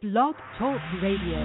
Blog Talk Radio.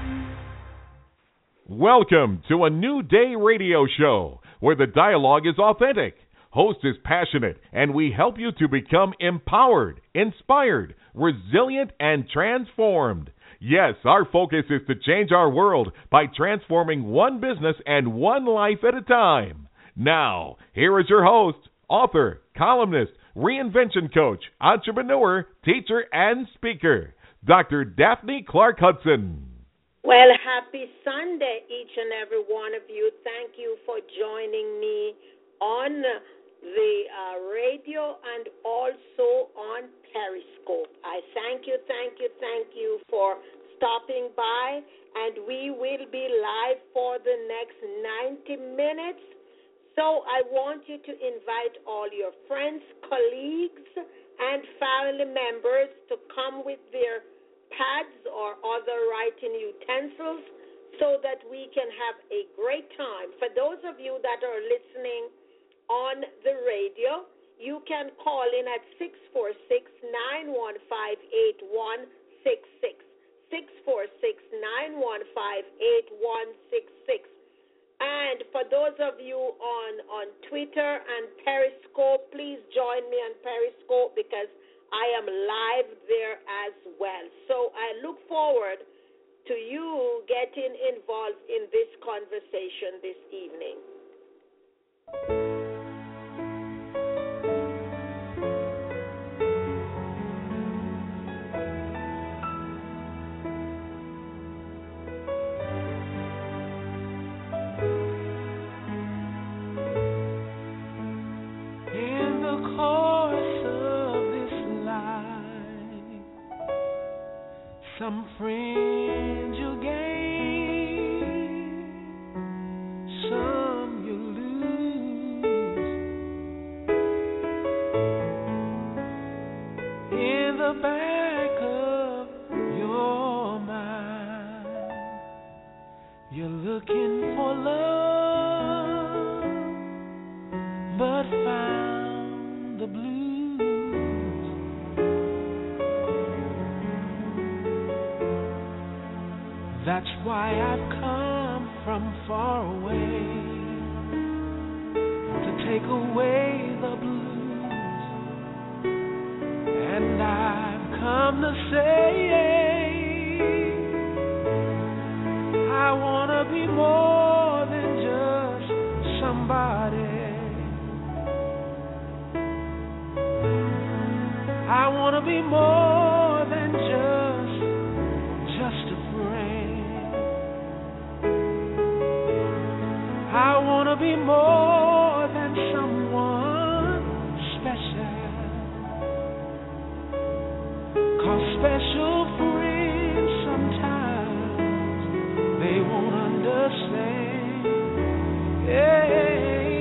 Welcome to a New Day radio show where the dialogue is authentic, host is passionate, and we help you to become empowered, inspired, resilient, and transformed. Yes, our focus is to change our world by transforming one business and one life at a time. Now, here is your host, author, columnist, reinvention coach, entrepreneur, teacher, and speaker, Dr. Daphne Clark Hudson. Well, happy Sunday, each and every one of you. Thank you for joining me on the radio and also on Periscope. I thank you for stopping by, and we will be live for the next 90 minutes. So I want you to invite all your friends, colleagues, and family members to come with their pads or other writing utensils so that we can have a great time. For those of you that are listening on the radio, you can call in at 646-915-8166, 646-915-8166. And for those of you on Twitter and Periscope, please join me on Periscope because I am live there as well. So I look forward to you getting involved in this conversation this evening. Some friends you gain, some you lose. In the back of your mind, you're looking for love, but found the blues. That's why I've come from far away to take away the blues. And I've come to say I want to be more than just somebody. I want to be more than just a friend. I want to be more than someone special. 'Cause special friends sometimes they won't understand. Yeah.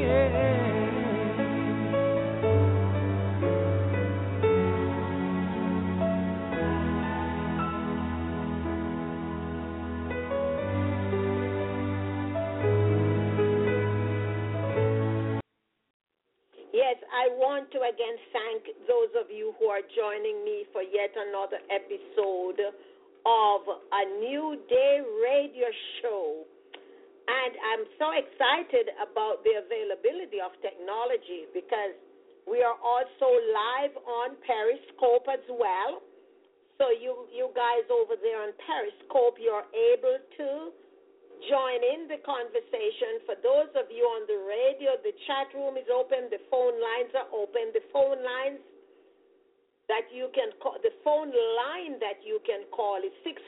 I want to again thank those of you who are joining me for yet another episode of a New Day radio show. And I'm so excited about the availability of technology because we are also live on Periscope as well. So you guys over there on Periscope, you're able to join in the conversation. For those of you on the radio, the chat room is open, the phone lines are open. The phone lines that you can call, the phone line that you can call is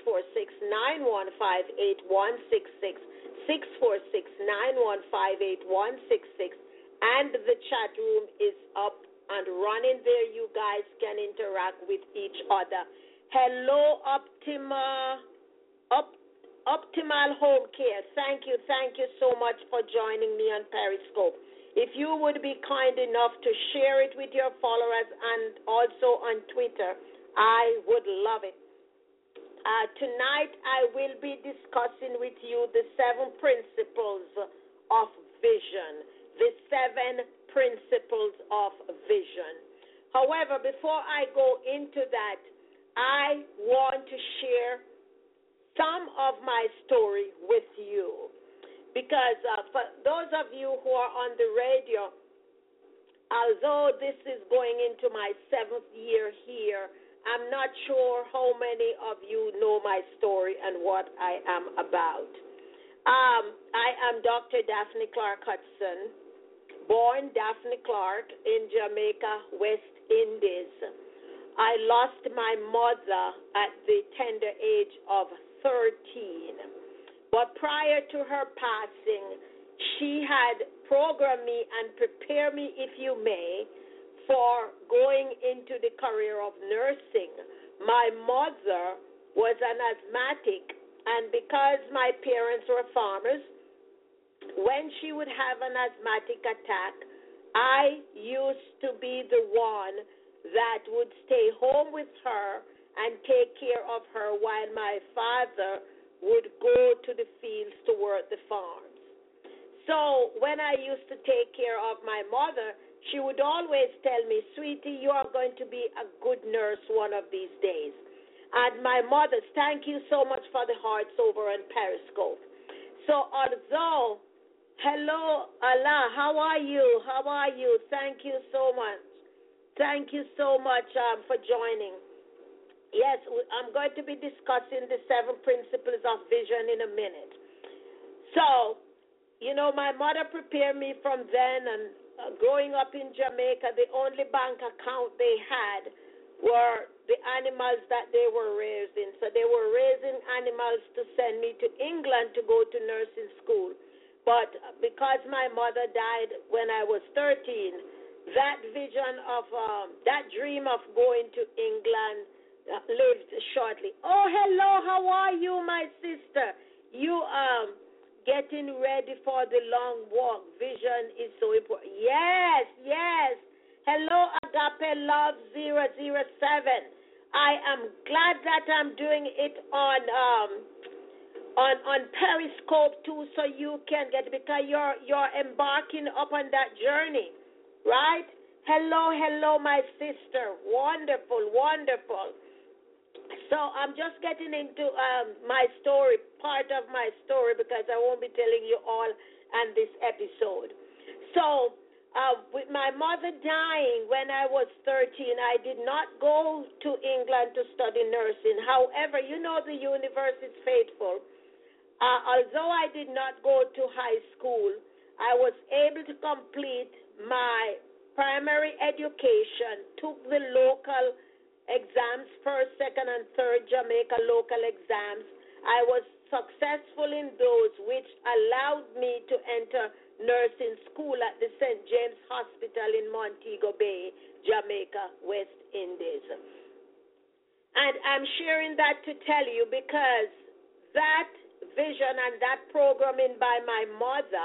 646-915-8166, 646-915-8166, and the chat room is up and running there. You guys can interact with each other. Hello, Optimal Home Care. Thank you so much for joining me on Periscope. If you would be kind enough to share it with your followers and also on Twitter, I would love it. Tonight I will be discussing with you the 7 principles of vision. The 7 principles of vision. However, before I go into that, I want to share some of my story with you. Because for those of you who are on the radio, although this is going into my 7th year here, I'm not sure how many of you know my story and what I am about. I am Dr. Daphne Clark Hudson, born Daphne Clark in Jamaica, West Indies. I lost my mother at the tender age of 13. But prior to her passing, she had programmed me and prepared me, if you may, for going into the career of nursing. My mother was an asthmatic, and because my parents were farmers, when she would have an asthmatic attack, I used to be the one that would stay home with her and take care of her while my father would go to the fields to work the farms. So when I used to take care of my mother, she would always tell me, sweetie, you are going to be a good nurse one of these days. And my mother, thank you so much for the hearts over on Periscope. So although, hello, Allah, how are you? How are you? Thank you so much. Thank you so much for joining. Yes, I'm going to be discussing the 7 principles of vision in a minute. So, you know, my mother prepared me from then, and growing up in Jamaica, the only bank account they had were the animals that they were raising. So they were raising animals to send me to England to go to nursing school. But because my mother died when I was 13, that vision of, that dream of going to England lived shortly. Oh, hello, how are you, my sister? You getting ready for the long walk. Vision is so important. Yes, yes. Hello, Agape Love 007. I am glad that I'm doing it on Periscope too, so you can get, because you're embarking upon that journey, right? Hello, my sister. Wonderful, wonderful. So I'm just getting into my story, part of my story, because I won't be telling you all on this episode. So with my mother dying when I was 13, I did not go to England to study nursing. However, you know the universe is faithful. Although I did not go to high school, I was able to complete my primary education, took the local exams, first, second, and third Jamaica local exams. I was successful in those, which allowed me to enter nursing school at the St. James Hospital in Montego Bay, Jamaica, West Indies. And I'm sharing that to tell you because that vision and that programming by my mother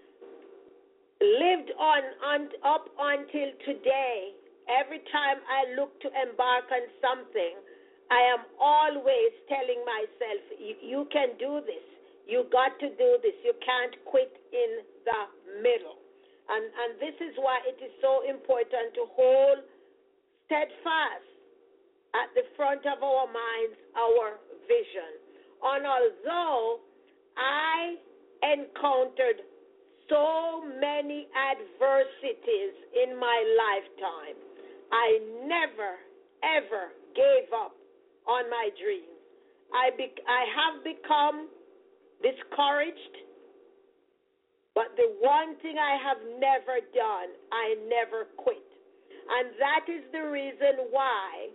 lived on up until today. Every time I look to embark on something, I am always telling myself, you can do this. You got to do this. You can't quit in the middle. And this is why it is so important to hold steadfast at the front of our minds our vision. And although I encountered so many adversities in my lifetime, I never, ever gave up on my dreams. I have become discouraged, but the one thing I have never done, I never quit. And that is the reason why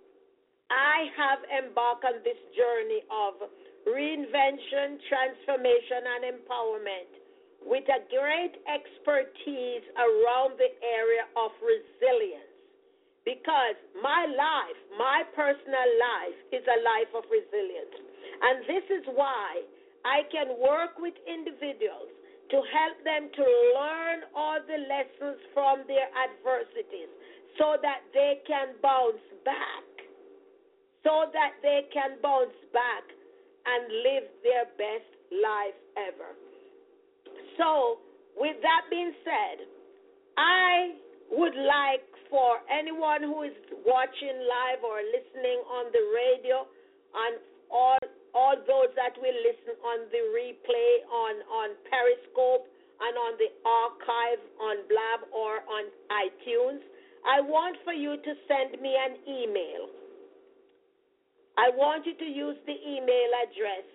I have embarked on this journey of reinvention, transformation, and empowerment with a great expertise around the area of resilience. Because my life, my personal life, is a life of resilience. And this is why I can work with individuals to help them to learn all the lessons from their adversities so that they can bounce back. So that they can bounce back and live their best life ever. So, with that being said, I would like for anyone who is watching live or listening on the radio, and all those that will listen on the replay on Periscope and on the archive on Blab or on iTunes, I want for you to send me an email. I want you to use the email address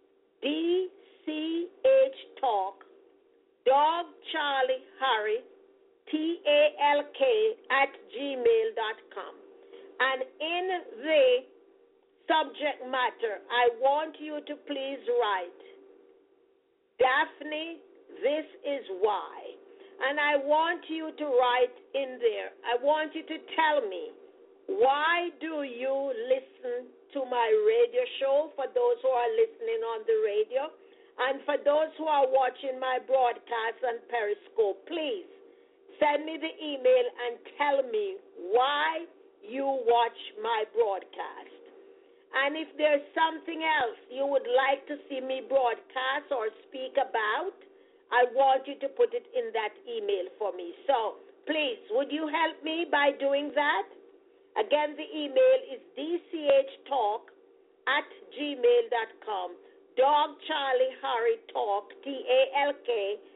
DCHtalk, Dog Charlie Harry, TALK @gmail.com. And in the subject matter, I want you to please write, Daphne, this is why. And I want you to write in there, I want you to tell me, why do you listen to my radio show, for those who are listening on the radio, and for those who are watching my broadcast on Periscope? Please send me the email and tell me why you watch my broadcast. And if there's something else you would like to see me broadcast or speak about, I want you to put it in that email for me. So please, would you help me by doing that? Again, the email is dchtalk @gmail.com. Dog Charlie Harry Talk, TALK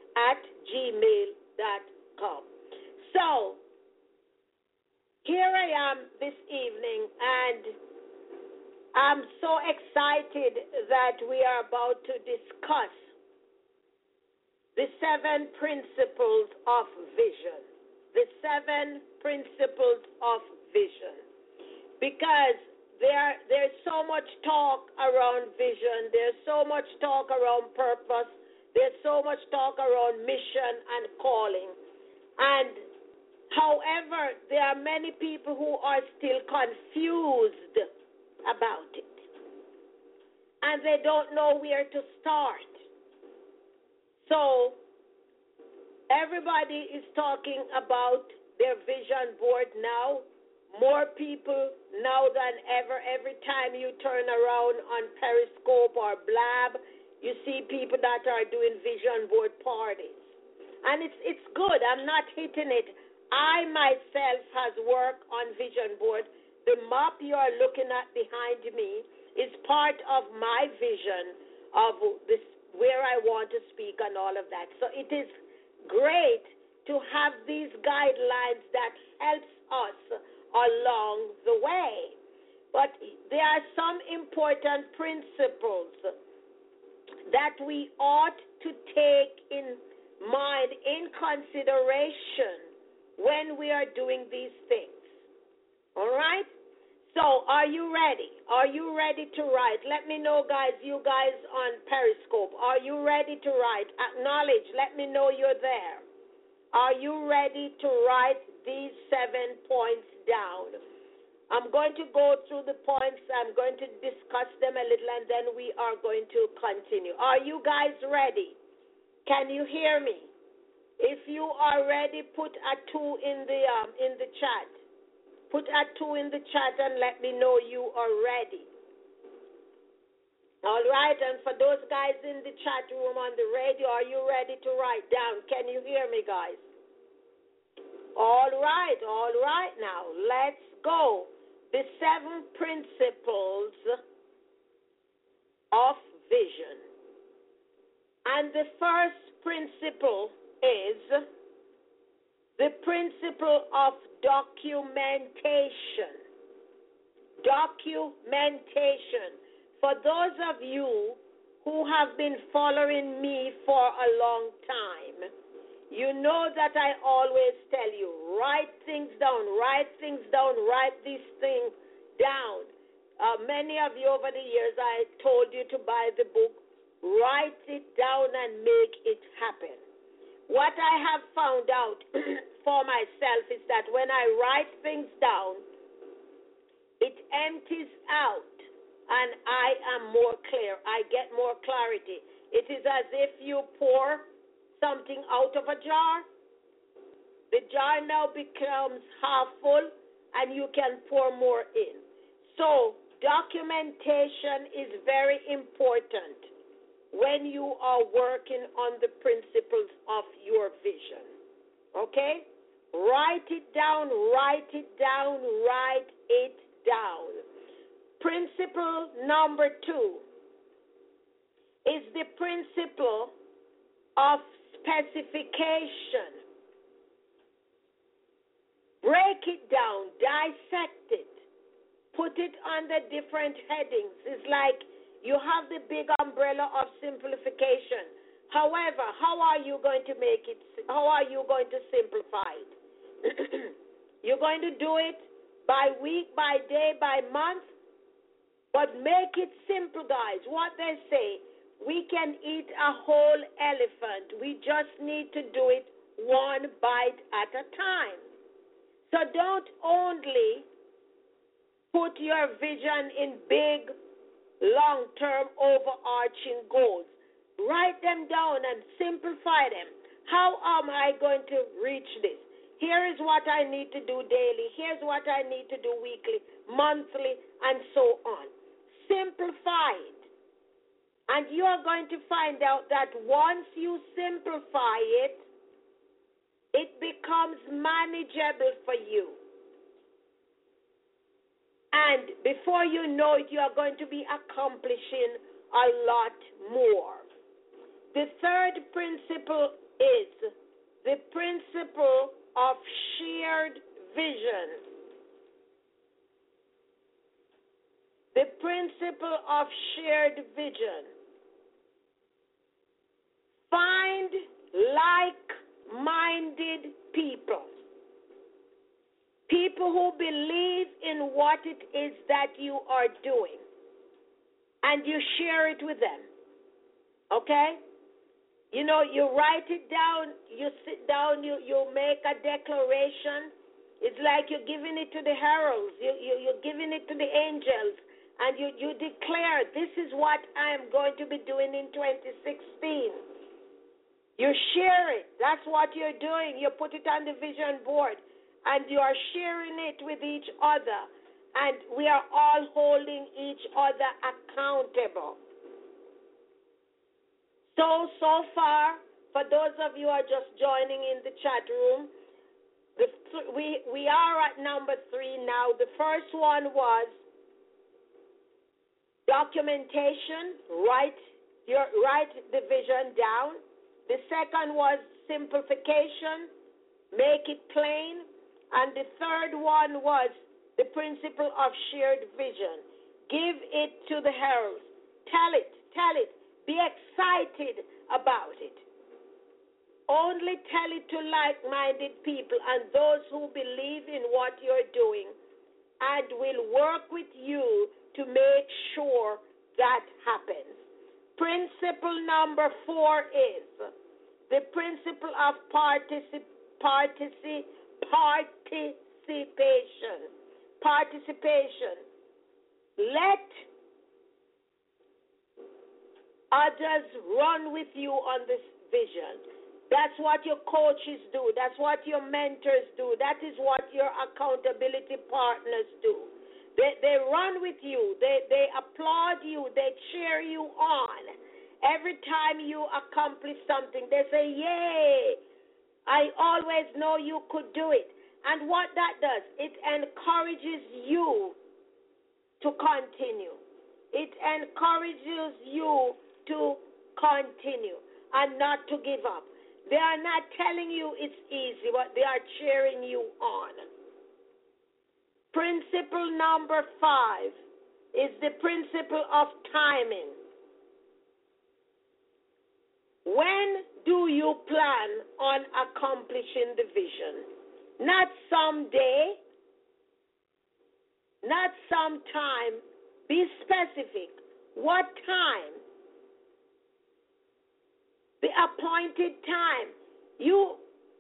@gmail.com. So here I am this evening, and I'm so excited that we are about to discuss the 7 principles of vision. The 7 principles of vision. Because there's so much talk around vision. There's so much talk around purpose. There's so much talk around mission and calling. And however, there are many people who are still confused about it. And they don't know where to start. So everybody is talking about their vision board now. More people now than ever. Every time you turn around on Periscope or Blab, you see people that are doing vision board parties. And it's good. I'm not hitting it. I myself has worked on vision board. The map you are looking at behind me is part of my vision of this, where I want to speak and all of that. So it is great to have these guidelines that helps us along the way. But there are some important principles that we ought to take in mind, in consideration, when we are doing these things. All right? So are you ready? Are you ready to write? Let me know, guys, you guys on Periscope. Are you ready to write? Acknowledge. Let me know you're there. Are you ready to write these 7 points down? I'm going to go through the points. I'm going to discuss them a little, and then we are going to continue. Are you guys ready? Can you hear me? If you are ready, put a 2 in the chat. Put a 2 in the chat and let me know you are ready. All right, and for those guys in the chat room on the radio, are you ready to write down? Can you hear me, guys? All right now, let's go. The 7 principles of vision. And the first principle is the principle of documentation. Documentation. For those of you who have been following me for a long time, you know that I always tell you, write things down, write these things down. Many of you over the years, I told you to buy the book, Write It Down and Make It Happen. What I have found out for myself is that when I write things down, it empties out and I am more clear. I get more clarity. It is as if you pour something out of a jar. The jar now becomes half full and you can pour more in. So documentation is very important when you are working on the principles of your vision. Okay? Write it down, write it down, write it down. Principle number 2 is the principle of specification. Break it down, dissect it, put it under different headings. It's like you have the big umbrella of simplification. However, how are you going to make it? How are you going to simplify it? You're going to do it by week, by day, by month, but make it simple, guys. What they say, we can eat a whole elephant. We just need to do it one bite at a time. So don't only put your vision in big, long-term, overarching goals. Write them down and simplify them. How am I going to reach this? Here is what I need to do daily. Here's what I need to do weekly, monthly, and so on. Simplify it. And you are going to find out that once you simplify it, it becomes manageable for you. And before you know it, you are going to be accomplishing a lot more. The third principle is the principle of shared vision. The principle of shared vision. Find like-minded people. People who believe in what it is that you are doing. And you share it with them. Okay? You know, you write it down, you sit down, you make a declaration. It's like you're giving it to the heralds, you're giving it to the angels, and you declare, this is what I am going to be doing in 2016. You share it. That's what you're doing. You put it on the vision board, and you are sharing it with each other, and we are all holding each other accountable. So far, for those of you who are just joining in the chat room, we are at number 3 now. The first one was documentation, write the vision down. The second was simplification, make it plain. And the third one was the principle of shared vision. Give it to the heralds. Tell it. Be excited about it. Only tell it to like-minded people and those who believe in what you're doing and will work with you to make sure that happens. Principle number 4 is the principle of participation. Let others run with you on this vision. That's what your coaches do. That's what your mentors do. That is what your accountability partners do. They run with you. They applaud you. They cheer you on. Every time you accomplish something, they say, yay, I always know you could do it. And what that does, it encourages you to continue. It encourages you to continue and not to give up. They are not telling you it's easy, but they are cheering you on. Principle number 5 is the principle of timing. When do you plan on accomplishing the vision? Not someday, not sometime. Be specific. What time? The appointed time. You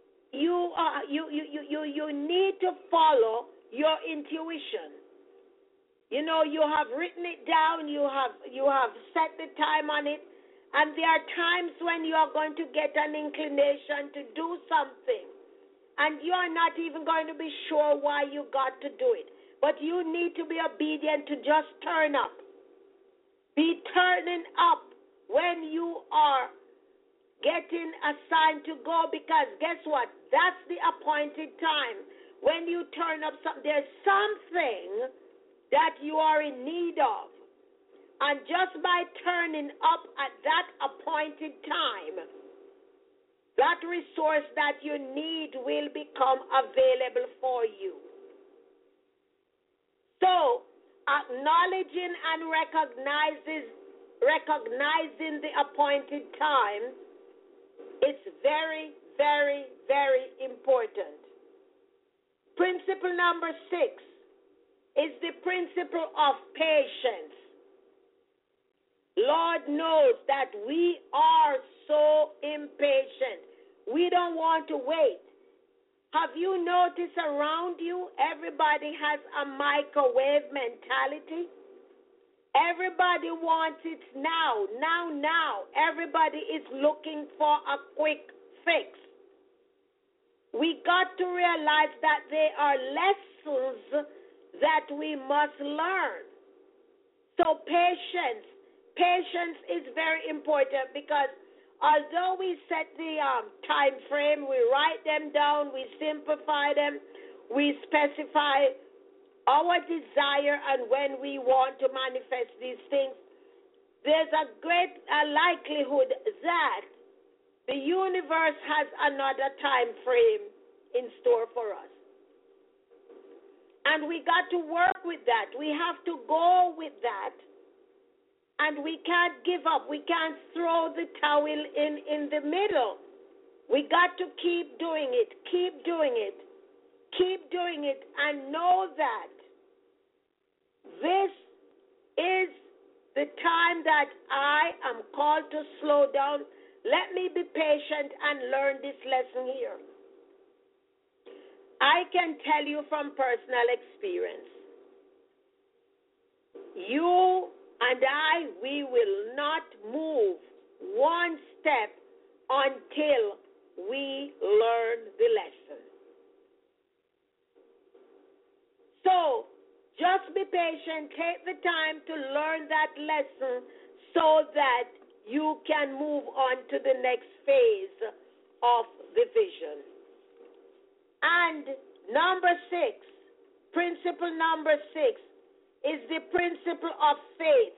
need to follow your intuition. You know, you have written it down, you have set the time on it, and there are times when you are going to get an inclination to do something, and you are not even going to be sure why you got to do it. But you need to be obedient to just turn up. Be turning up when you are getting assigned to go, because guess what? That's the appointed time. When you turn up something, there's something that you are in need of. And just by turning up at that appointed time, that resource that you need will become available for you. So, acknowledging and recognizing the appointed time is very, very, very important. Principle number 6 is the principle of patience. Lord knows that we are so impatient. We don't want to wait. Have you noticed around you, everybody has a microwave mentality? Everybody wants it now. Everybody is looking for a quick fix. We got to realize that there are lessons that we must learn. So patience is very important, because although we set the time frame, we write them down, we simplify them, we specify our desire and when we want to manifest these things, there's a great likelihood that the universe has another time frame in store for us. And we got to work with that. We have to go with that. And we can't give up. We can't throw the towel in the middle. We got to keep doing it, and know that this is the time that I am called to slow down. Let me be patient and learn this lesson here. I can tell you from personal experience, you and I, we will not move one step until we learn the lesson. So, just be patient. Take the time to learn that lesson so that you can move on to the next phase of the vision. And number 6, principle number 6, is the principle of faith.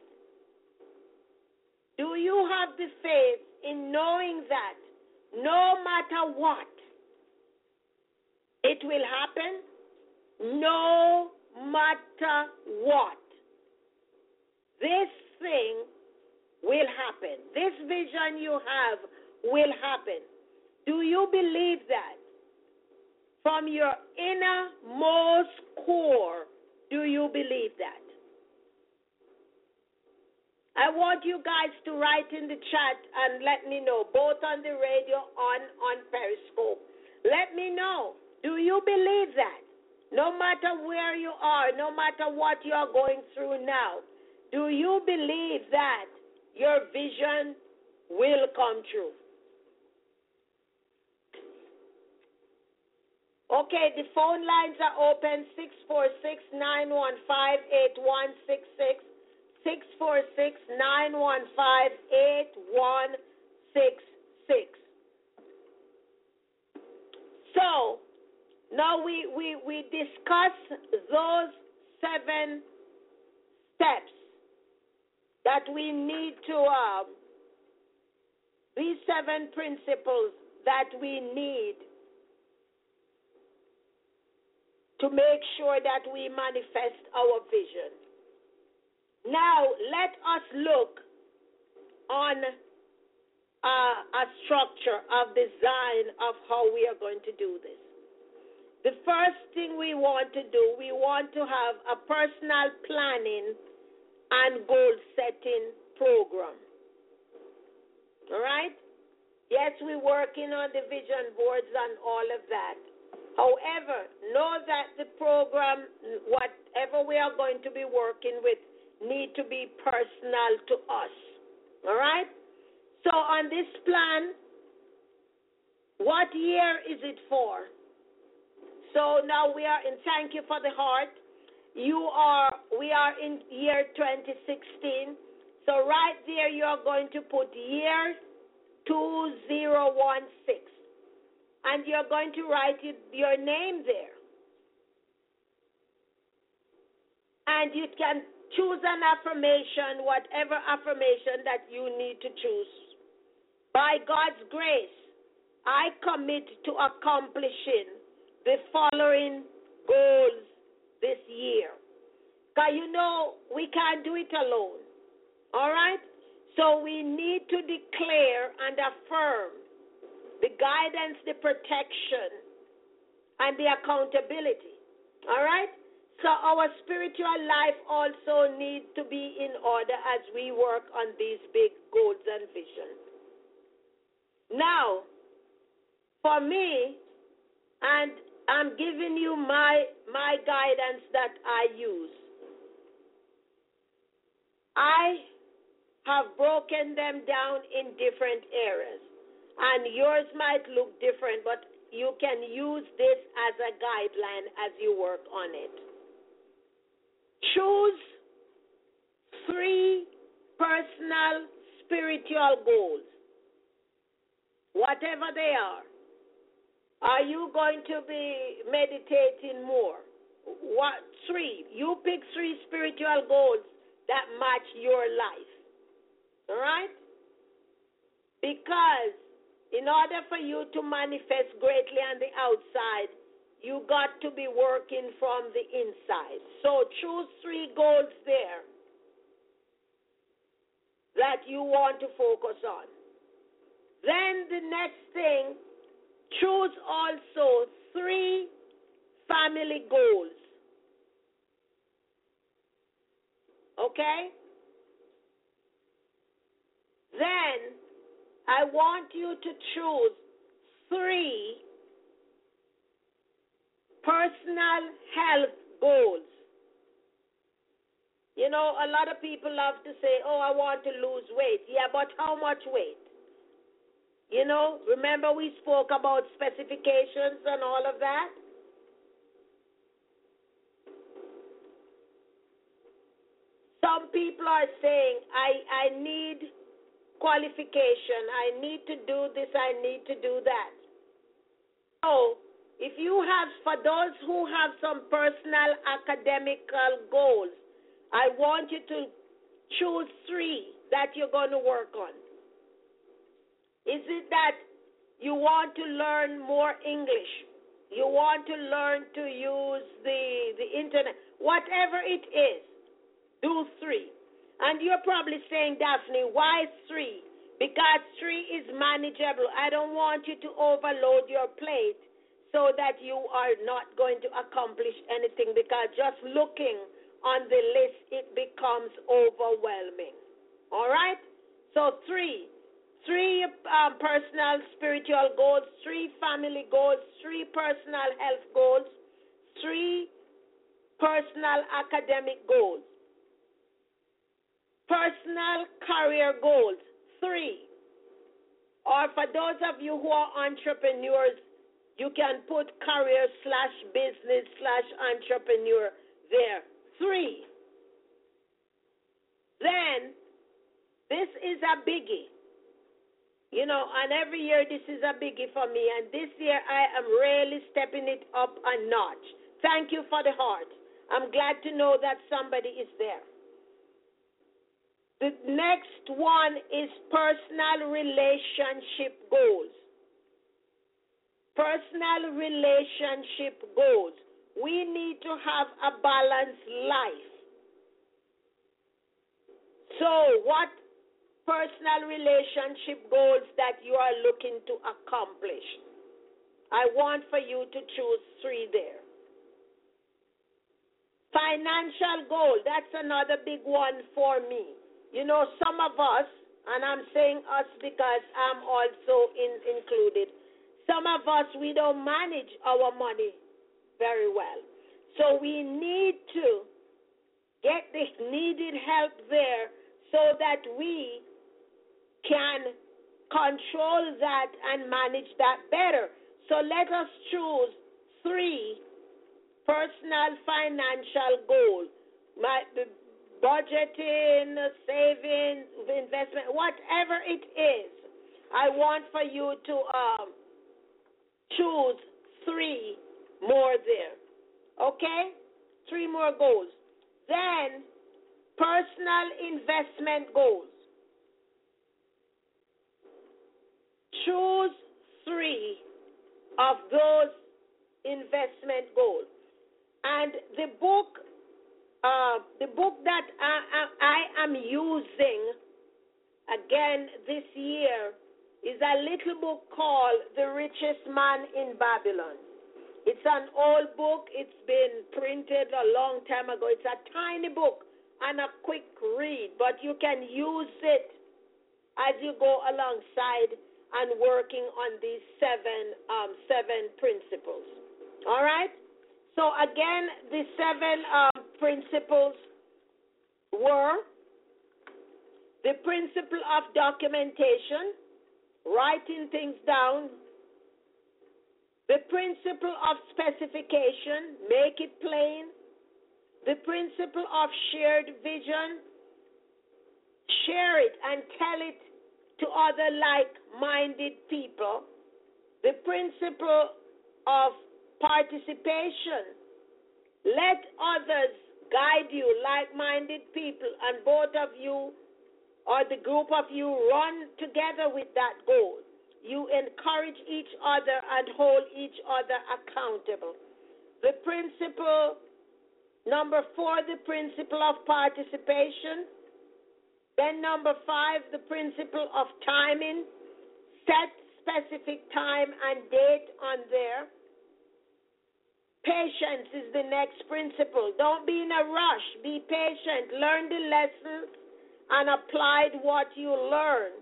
Do you have the faith in knowing that no matter what, it will happen? No matter what, this thing will happen. This vision you have will happen. Do you believe that? From your innermost core, do you believe that? I want you guys to write in the chat and let me know, both on the radio, on Periscope. Let me know, do you believe that? No matter where you are, no matter what you are going through now, do you believe that your vision will come true? Okay, the phone lines are open, 646-915-8166, 646-915-8166. So, now we discuss those 7 steps that we need to, these 7 principles that we need to make sure that we manifest our vision. Now, let us look on a structure of design of how we are going to do this. The first thing we want to do, we want to have a personal planning and goal-setting program. All right? Yes, we're working on the vision boards and all of that. However, know that the program, whatever we are going to be working with, need to be personal to us. All right? So on this plan, what year is it for? So now we are in, thank you for the heart. We are in year 2016. So right there you are going to put year And you're going to write your name there. And you can choose an affirmation, whatever affirmation that you need to choose. By God's grace, I commit to accomplishing the following goals this year. Because we can't do it alone. All right? So we need to declare and affirm the guidance, the protection, and the accountability. All right? So our spiritual life also needs to be in order as we work on these big goals and visions. Now, for me, and I'm giving you my guidance that I use. I have broken them down in different areas. And yours might look different, but you can use this as a guideline as you work on it. Choose 3 personal spiritual goals, whatever they are. Are you going to be meditating more? 3. You pick 3 spiritual goals that match your life. All right? Because in order for you to manifest greatly on the outside, you got to be working from the inside. So choose 3 goals there that you want to focus on. Then the next thing, choose also 3 family goals. Okay? Then I want you to choose 3 personal health goals. A lot of people love to say, I want to lose weight. Yeah, but how much weight? Remember we spoke about specifications and all of that? Some people are saying, I need qualification. I need to do this. I need to do that. So, if you have, for those who have some personal academical goals, I want you to choose 3 that you're going to work on. Is it that you want to learn more English? You want to learn to use the internet? Whatever it is, do 3. And you're probably saying, Daphne, why 3? Because 3 is manageable. I don't want you to overload your plate so that you are not going to accomplish anything, because just looking on the list, it becomes overwhelming. All right? So 3 personal spiritual goals, 3 family goals, 3 personal health goals, 3 personal academic goals. Personal career goals, 3. Or for those of you who are entrepreneurs, you can put career/business/entrepreneur there. 3. Then, this is a biggie. And every year this is a biggie for me. And this year I am really stepping it up a notch. Thank you for the heart. I'm glad to know that somebody is there. The next one is personal relationship goals. Personal relationship goals. We need to have a balanced life. So, what personal relationship goals that you are looking to accomplish? I want for you to choose 3 there. Financial goal, that's another big one for me. Some of us, and I'm saying us because I'm also included, some of us, we don't manage our money very well. So we need to get the needed help there so that we can control that and manage that better. So let us choose 3 personal financial goals. Budgeting, saving, investment, whatever it is. I want for you to choose 3 more there. Okay? 3 more goals. Then, personal investment goals. Choose 3 of those investment goals. And the book that I am using again this year is a little book called The Richest Man in Babylon. It's an old book. It's been printed a long time ago. It's a tiny book and a quick read, but you can use it as you go alongside and working on these 7 principles. All right? So again, the 7 principles were the principle of documentation, writing things down, the principle of specification, make it plain, the principle of shared vision, share it and tell it to other like-minded people, the principle of participation, let others guide you, like-minded people, and both of you or the group of you run together with that goal. You encourage each other and hold each other accountable. The principle, number 4, the principle of participation. Then number 5, the principle of timing. Set specific time and date on there. Patience is the next principle. Don't be in a rush. Be patient. Learn the lessons and apply what you learn.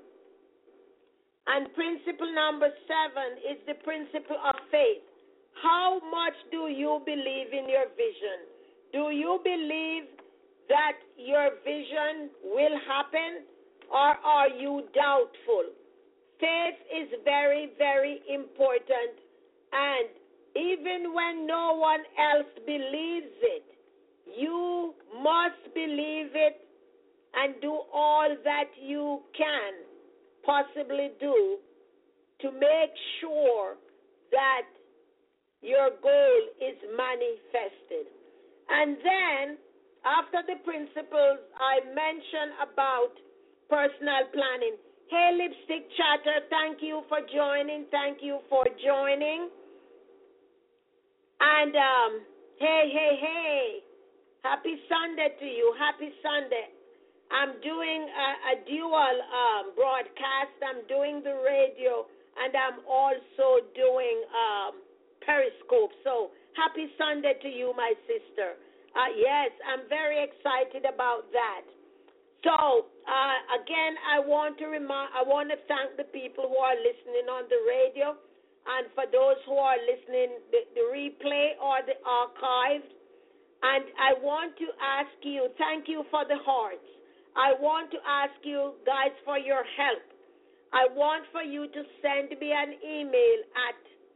And principle number 7 is the principle of faith. How much do you believe in your vision? Do you believe that your vision will happen, or are you doubtful? Faith is very, very important, and even when no one else believes it, you must believe it and do all that you can possibly do to make sure that your goal is manifested. And then, after the principles, I mentioned about personal planning. Hey, Lipstick Chatter, thank you for joining. Thank you for joining. And, hey. Happy Sunday to you. Happy Sunday. I'm doing a dual broadcast. I'm doing the radio, and I'm also doing Periscope. So, happy Sunday to you, my sister. Yes, I'm very excited about that. So, again, I want to thank the people who are listening on the radio, and for those who are listening, the replay or the archived. And I want to ask you, thank you for the hearts. I want to ask you guys for your help. I want for you to send me an email at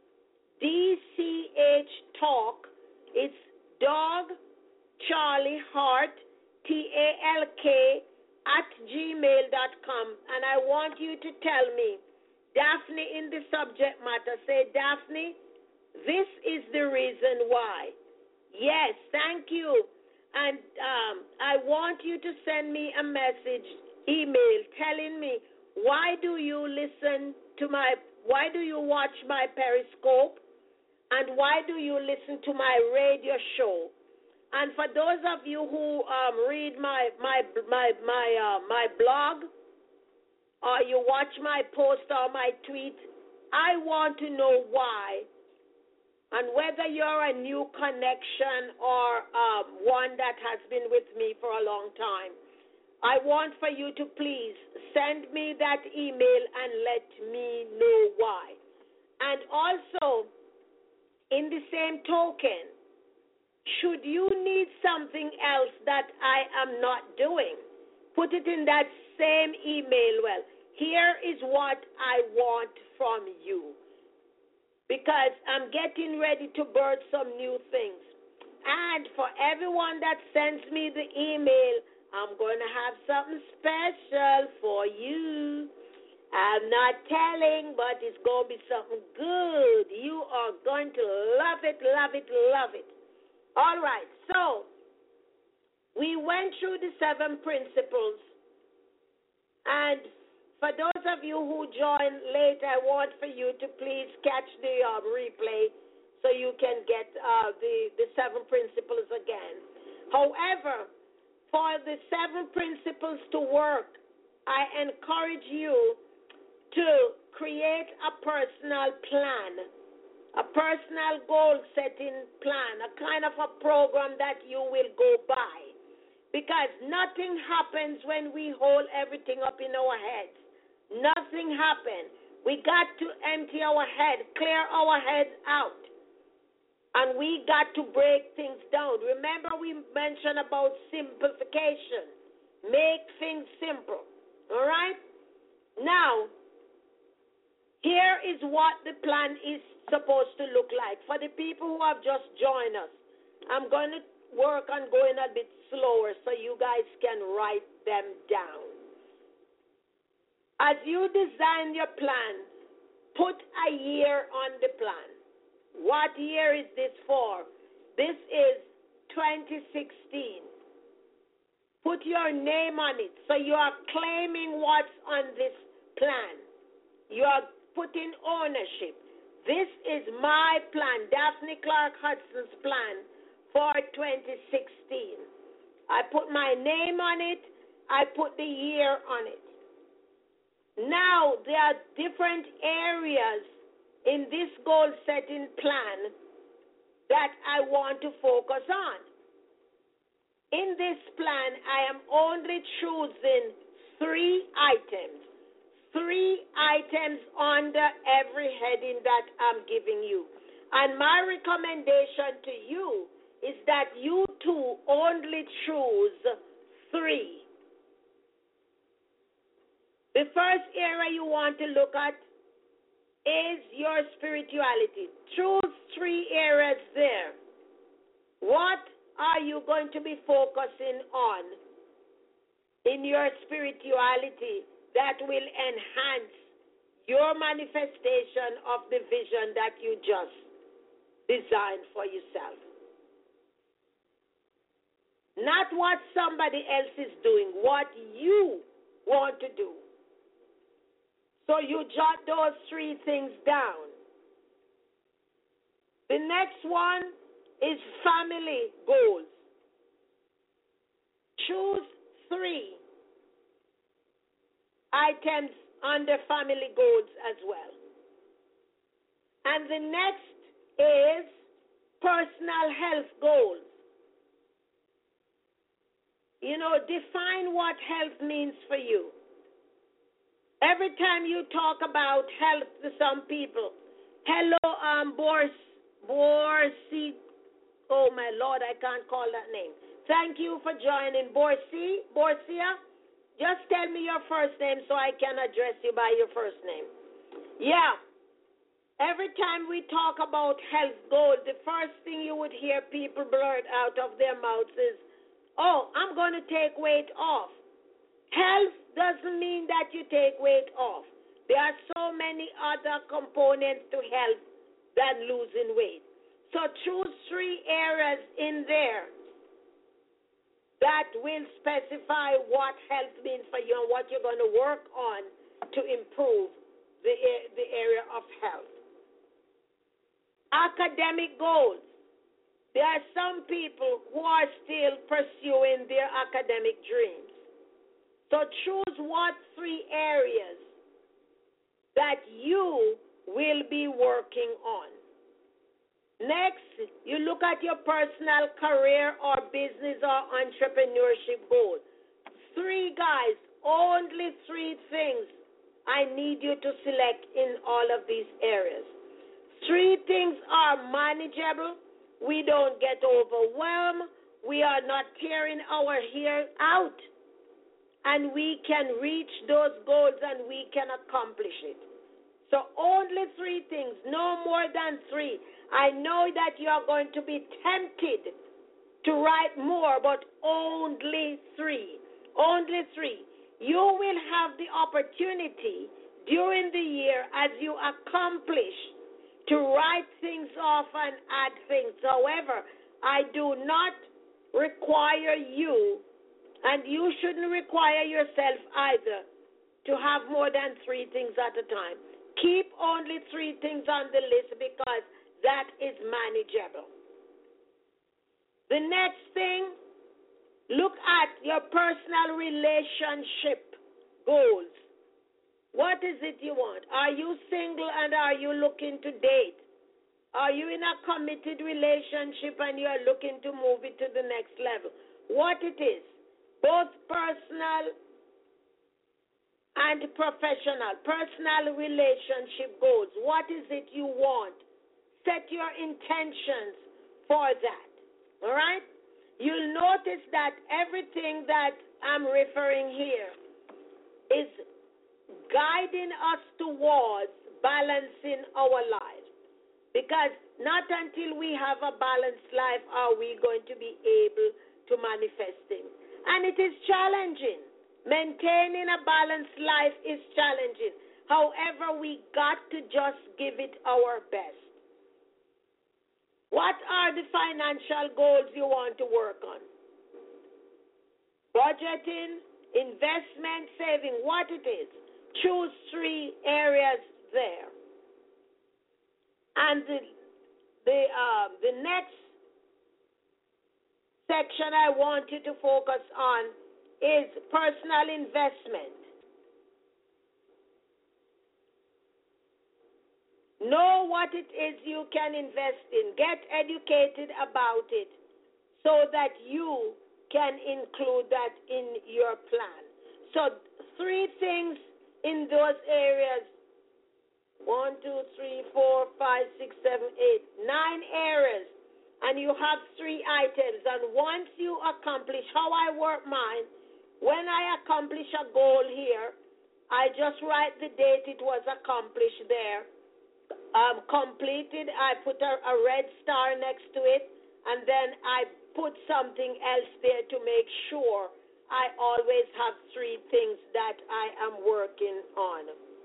DCHtalk. It's Dog Charlie Heart, TALK @gmail.com. And I want you to tell me, Daphne in the subject matter, say, Daphne, this is the reason why. Yes, thank you. And I want you to send me a message, email, telling me, why do you watch my Periscope, and why do you listen to my radio show? And for those of you who read my blog, or you watch my post or my tweet, I want to know why. And whether you're a new connection or one that has been with me for a long time, I want for you to please send me that email and let me know why. And also, in the same token, should you need something else that I am not doing, put it in that same email. Well, here is what I want from you, because I'm getting ready to birth some new things. And for everyone that sends me the email, I'm going to have something special for you. I'm not telling, but it's going to be something good. You are going to love it, love it, love it. All right, so we went through the 7 principles. And for those of you who join late, I want for you to please catch the replay so you can get the 7 principles again. However, for the 7 principles to work, I encourage you to create a personal plan, a personal goal-setting plan, a kind of a program that you will go by. Because nothing happens when we hold everything up in our heads. Nothing happens. We got to empty our head, clear our heads out. And we got to break things down. Remember we mentioned about simplification. Make things simple. All right? Now, here is what the plan is supposed to look like. For the people who have just joined us, I'm going to work on going a bit slower so you guys can write them down. As you design your plan, put a year on the plan. What year is this for? This is 2016. Put your name on it. So you are claiming what's on this plan. You are putting ownership. This is my plan, Daphne Clark Hudson's plan for 2016. I put my name on it. I put the year on it. Now, there are different areas in this goal-setting plan that I want to focus on. In this plan, I am only choosing 3 items. 3 items under every heading that I'm giving you. And my recommendation to you is that you too only choose 3. The first area you want to look at is your spirituality. Choose 3 areas there. What are you going to be focusing on in your spirituality that will enhance your manifestation of the vision that you just designed for yourself? Not what somebody else is doing, what you want to do. So you jot those 3 things down. The next one is family goals. Choose 3 items under family goals as well. And the next is personal health goals. You know, define what health means for you. Every time you talk about health to some people, hello, Borsi, oh my Lord, I can't call that name. Thank you for joining, Borsia. Just tell me your first name so I can address you by your first name. Yeah. Every time we talk about health goals, the first thing you would hear people blurt out of their mouths is, oh, I'm going to take weight off. Health doesn't mean that you take weight off. There are so many other components to health than losing weight. So choose 3 areas in there that will specify what health means for you and what you're going to work on to improve the area of health. Academic goals. There are some people who are still pursuing their academic dreams. So choose what 3 areas that you will be working on. Next, you look at your personal career or business or entrepreneurship goals. 3 guys, only 3 things I need you to select in all of these areas. 3 things are manageable. We don't get overwhelmed. We are not tearing our hair out. And we can reach those goals and we can accomplish it. So only 3 things, no more than 3. I know that you are going to be tempted to write more, but only 3. Only 3. You will have the opportunity during the year as you accomplish to write things off and add things. However, I do not require you, and you shouldn't require yourself either, to have more than 3 things at a time. Keep only 3 things on the list because that is manageable. The next thing, look at your personal relationship goals. What is it you want? Are you single and are you looking to date? Are you in a committed relationship and you are looking to move it to the next level? What it is, both personal and professional, personal relationship goals. What is it you want? Set your intentions for that. All right? You'll notice that everything that I'm referring here is guiding us towards balancing our lives. Because not until we have a balanced life are we going to be able to manifest things. And it is challenging. Maintaining a balanced life is challenging. However, we got to just give it our best. What are the financial goals you want to work on? Budgeting, investment, saving, what it is. Choose 3 areas there. And the next section I want you to focus on is personal investment. Know what it is you can invest in. Get educated about it so that you can include that in your plan. So 3 things in those areas. 1, 2, 3, 4, 5, 6, 7, 8, 9 areas. And you have 3 items. And once you accomplish how I work mine, when I accomplish a goal here, I just write the date it was accomplished there. Completed, I put a red star next to it, and then I put something else there to make sure I always have 3 things that I am working on.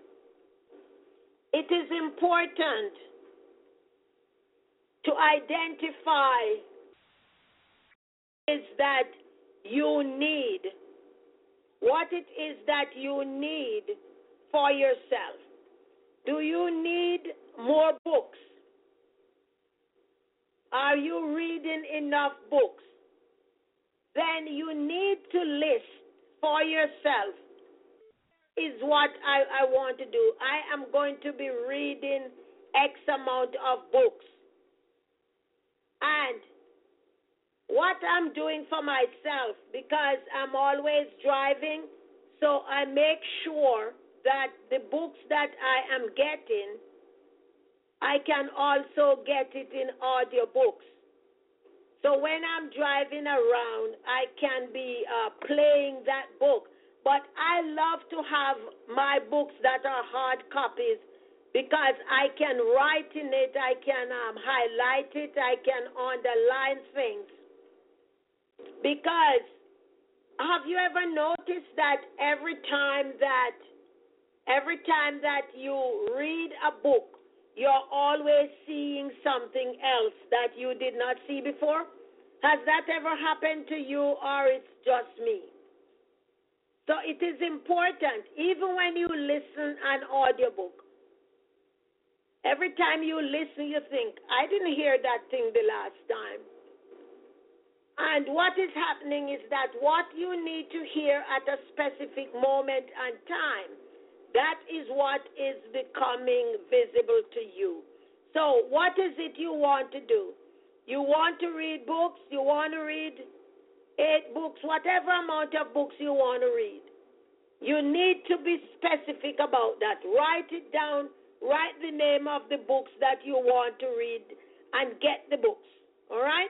It is important to identify is that you need, what it is that you need for yourself. Do you need more books? Are you reading enough books? Then you need to list for yourself is what I want to do. I am going to be reading X amount of books. And what I'm doing for myself, because I'm always driving, so I make sure that the books that I am getting, I can also get it in audiobooks. So when I'm driving around, I can be playing that book. But I love to have my books that are hard copies because I can write in it, I can highlight it, I can underline things. Because have you ever noticed that every time that you read a book, you're always seeing something else that you did not see before? Has that ever happened to you, or it's just me? So it is important, even when you listen an audiobook, every time you listen, you think, I didn't hear that thing the last time. And what is happening is that what you need to hear at a specific moment and time, that is what is becoming visible to you. So what is it you want to do? You want to read books, you want to read 8 books, whatever amount of books you want to read. You need to be specific about that. Write it down, write the name of the books that you want to read, and get the books. All right?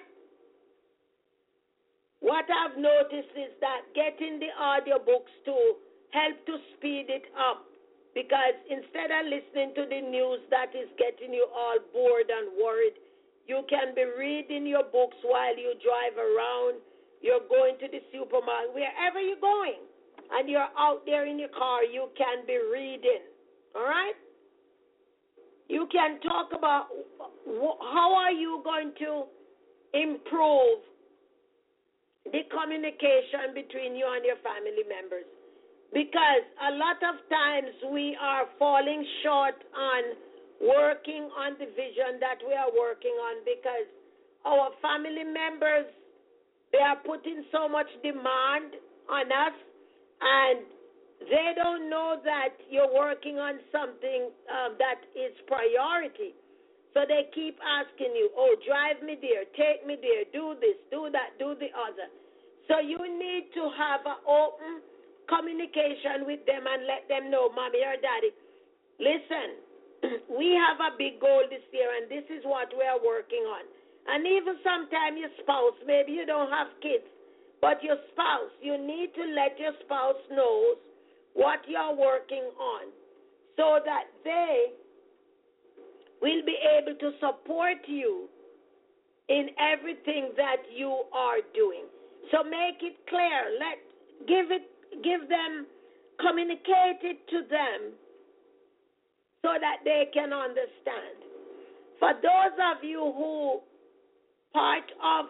What I've noticed is that getting the audiobooks to help to speed it up, because instead of listening to the news that is getting you all bored and worried, you can be reading your books while you drive around, you're going to the supermarket, wherever you're going, and you're out there in your car, you can be reading. All right? You can talk about how are you going to improve the communication between you and your family members. Because a lot of times we are falling short on working on the vision that we are working on because our family members, they are putting so much demand on us, and they don't know that you're working on something that is priority. So they keep asking you, oh, drive me there, take me there, do this, do that, do the other. So you need to have an open communication with them and let them know, Mommy or Daddy, listen, we have a big goal this year, and this is what we are working on. And even sometimes your spouse, maybe you don't have kids, but your spouse, you need to let your spouse know what you're working on so that they will be able to support you in everything that you are doing. So make it clear. Give them, communicate it to them so that they can understand. For those of you who part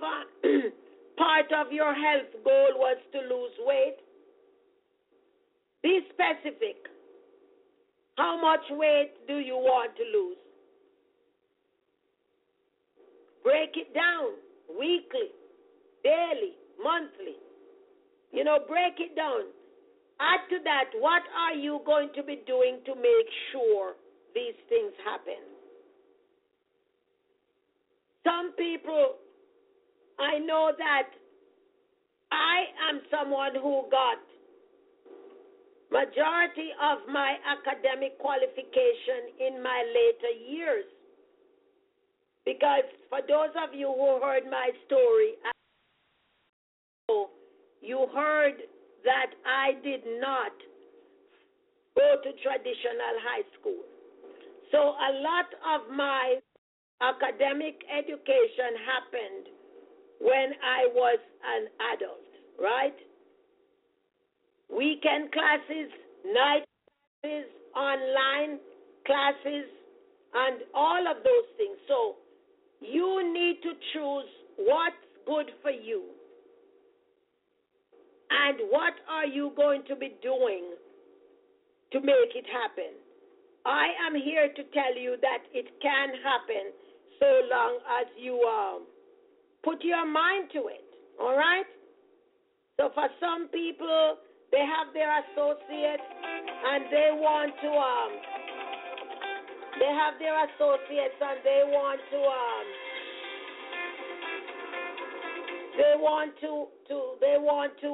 of your health goal was to lose weight, be specific. How much weight do you want to lose? Break it down weekly, daily, monthly. Break it down. Add to that, what are you going to be doing to make sure these things happen? Some people, I know that I am someone who got majority of my academic qualification in my later years. Because for those of you who heard my story, you heard that I did not go to traditional high school. So a lot of my academic education happened when I was an adult, right? Weekend classes, night classes, online classes, and all of those things. So you need to choose what's good for you. And what are you going to be doing to make it happen? I am here to tell you that it can happen so long as you put your mind to it, all right? So for some people, they have their associates and they want to, they want to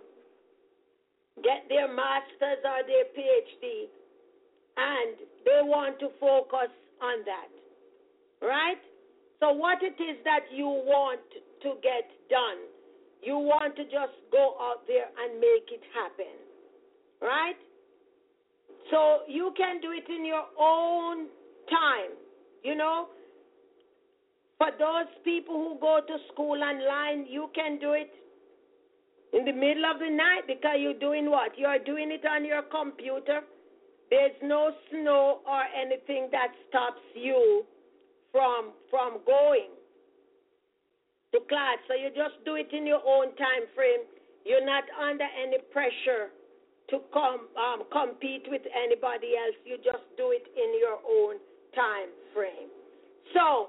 get their master's or their PhD, and they want to focus on that, right? So what it is that you want to get done, you want to just go out there and make it happen, right? So you can do it in your own time, For those people who go to school online, you can do it in the middle of the night because you're doing what? You're doing it on your computer. There's no snow or anything that stops you from going to class. So you just do it in your own time frame. You're not under any pressure to compete with anybody else. You just do it in your own time frame. So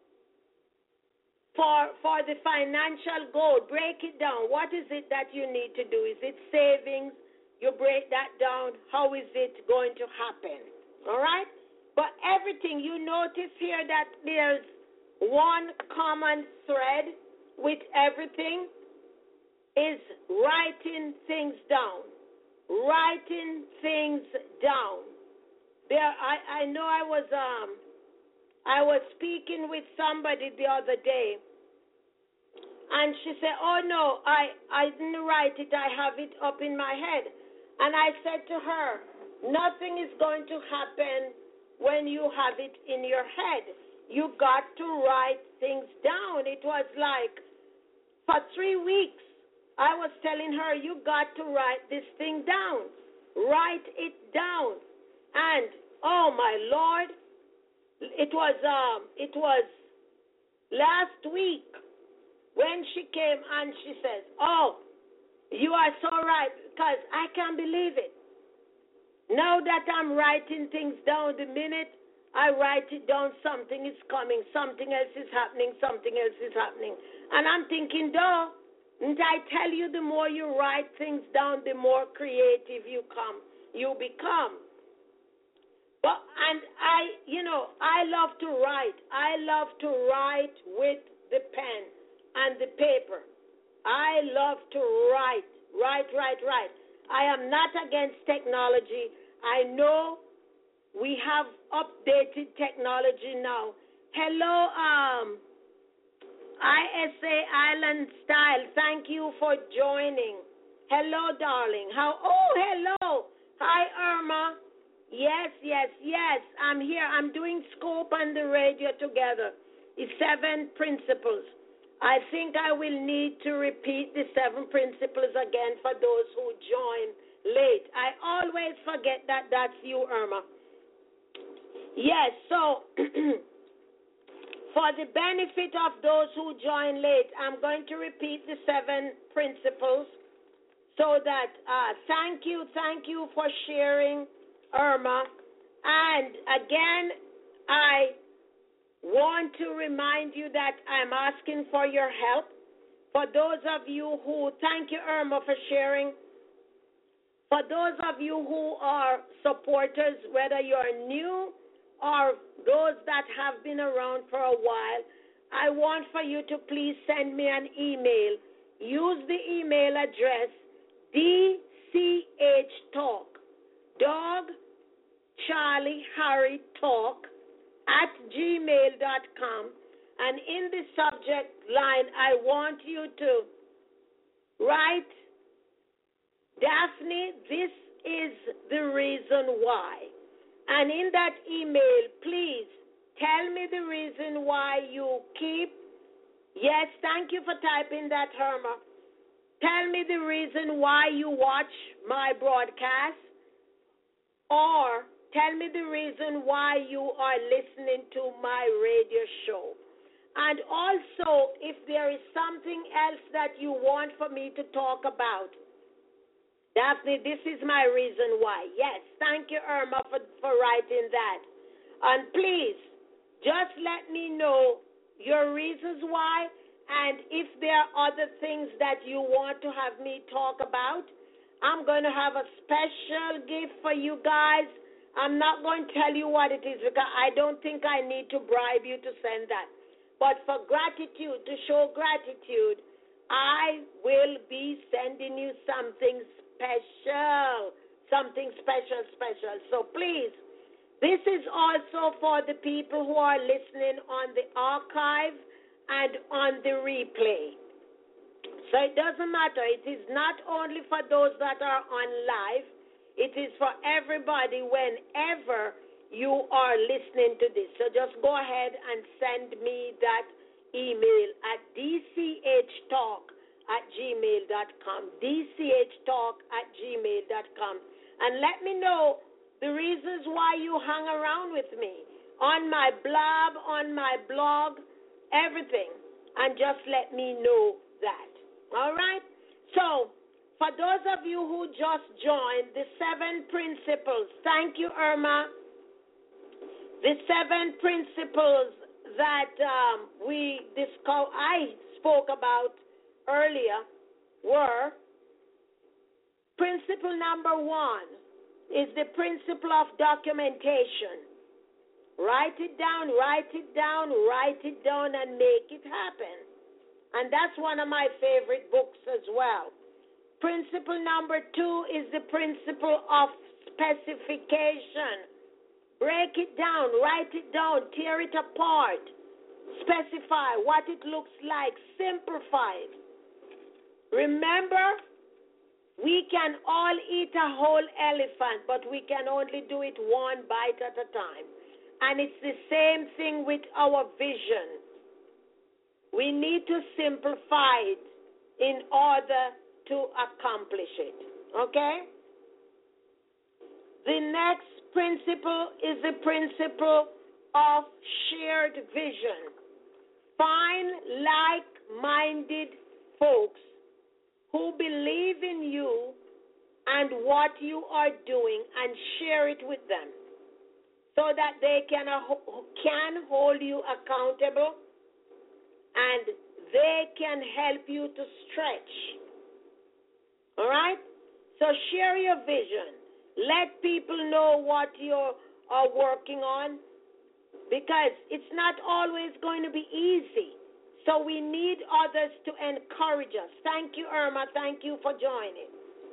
for the financial goal, break it down. What is it that you need to do? Is it savings? You break that down. How is it going to happen? All right? But everything, you notice here that there's one common thread with everything is writing things down. Writing things down. I know I was speaking with somebody the other day, and she said, oh no, I didn't write it, I have it up in my head. And I said to her, nothing is going to happen when you have it in your head. You got to write things down. It was like for 3 weeks, I was telling her, you got to write this thing down. Write it down. And Oh my Lord. It was last week when she came and she says, "Oh, you are so right," because I can't believe it. Now that I'm writing things down, the minute I write it down, something is coming, something else is happening, something else is happening. And I'm thinking, and I tell you, the more you write things down, the more creative you become. But and I love to write. I love to write with the pen and the paper. I love to write. I am not against technology. I know we have updated technology now. Hello, ISA Island Style. Thank you for joining. Hello, darling. Hello. Hi, Irma. Yes. I'm here. I'm doing Scope and the radio together. It's 7 principles. I think I will need to repeat the 7 principles again for those who join late. I always forget that that's you, Irma. Yes, so for the benefit of those who join late, I'm going to repeat the 7 principles so that thank you for sharing, Irma. And again, I want to remind you that I'm asking for your help. For those of you who, thank you, Irma, for sharing. For those of you who are supporters, whether you're new or those that have been around for a while, I want for you to please send me an email. Use the email address DCHtalk, Dog Charlie Harry Talk, @gmail.com, and in the subject line, I want you to write, Daphne, this is the reason why. And in that email, please tell me the reason why you keep, yes, thank you for typing that, Irma. Tell me the reason why you watch my broadcast, or tell me the reason why you are listening to my radio show. And also, if there is something else that you want for me to talk about, Daphne, this is my reason why. Yes, thank you, Irma, for writing that. And please, just let me know your reasons why, and if there are other things that you want to have me talk about. I'm going to have a special gift for you guys. I'm not going to tell you what it is because I don't think I need to bribe you to send that. But for gratitude, to show gratitude, I will be sending you something special. So please, this is also for the people who are listening on the archive and on the replay. So it doesn't matter. It is not only for those that are on live. It is for everybody whenever you are listening to this. So just go ahead and send me that email at dchtalk@gmail.com, dchtalk@gmail.com, and let me know the reasons why you hung around with me on my blog, everything, and just let me know that. All right? So, for those of you who just joined, the 7 principles. Thank you, Irma. The 7 principles that I spoke about earlier were: principle number 1 is the principle of documentation. Write it down, and make it happen. And that's one of my favorite books as well. Principle number 2 is the principle of specification. Break it down, write it down, tear it apart, specify what it looks like, simplify it. Remember, we can all eat a whole elephant, but we can only do it one bite at a time. And it's the same thing with our vision. We need to simplify it in order to accomplish it. Okay? The next principle is the principle of shared vision. Find like-minded folks who believe in you and what you are doing and share it with them so that they can hold you accountable and they can help you to stretch. All right? So share your vision. Let people know what you are working on, because it's not always going to be easy. So we need others to encourage us. Thank you, Irma. Thank you for joining.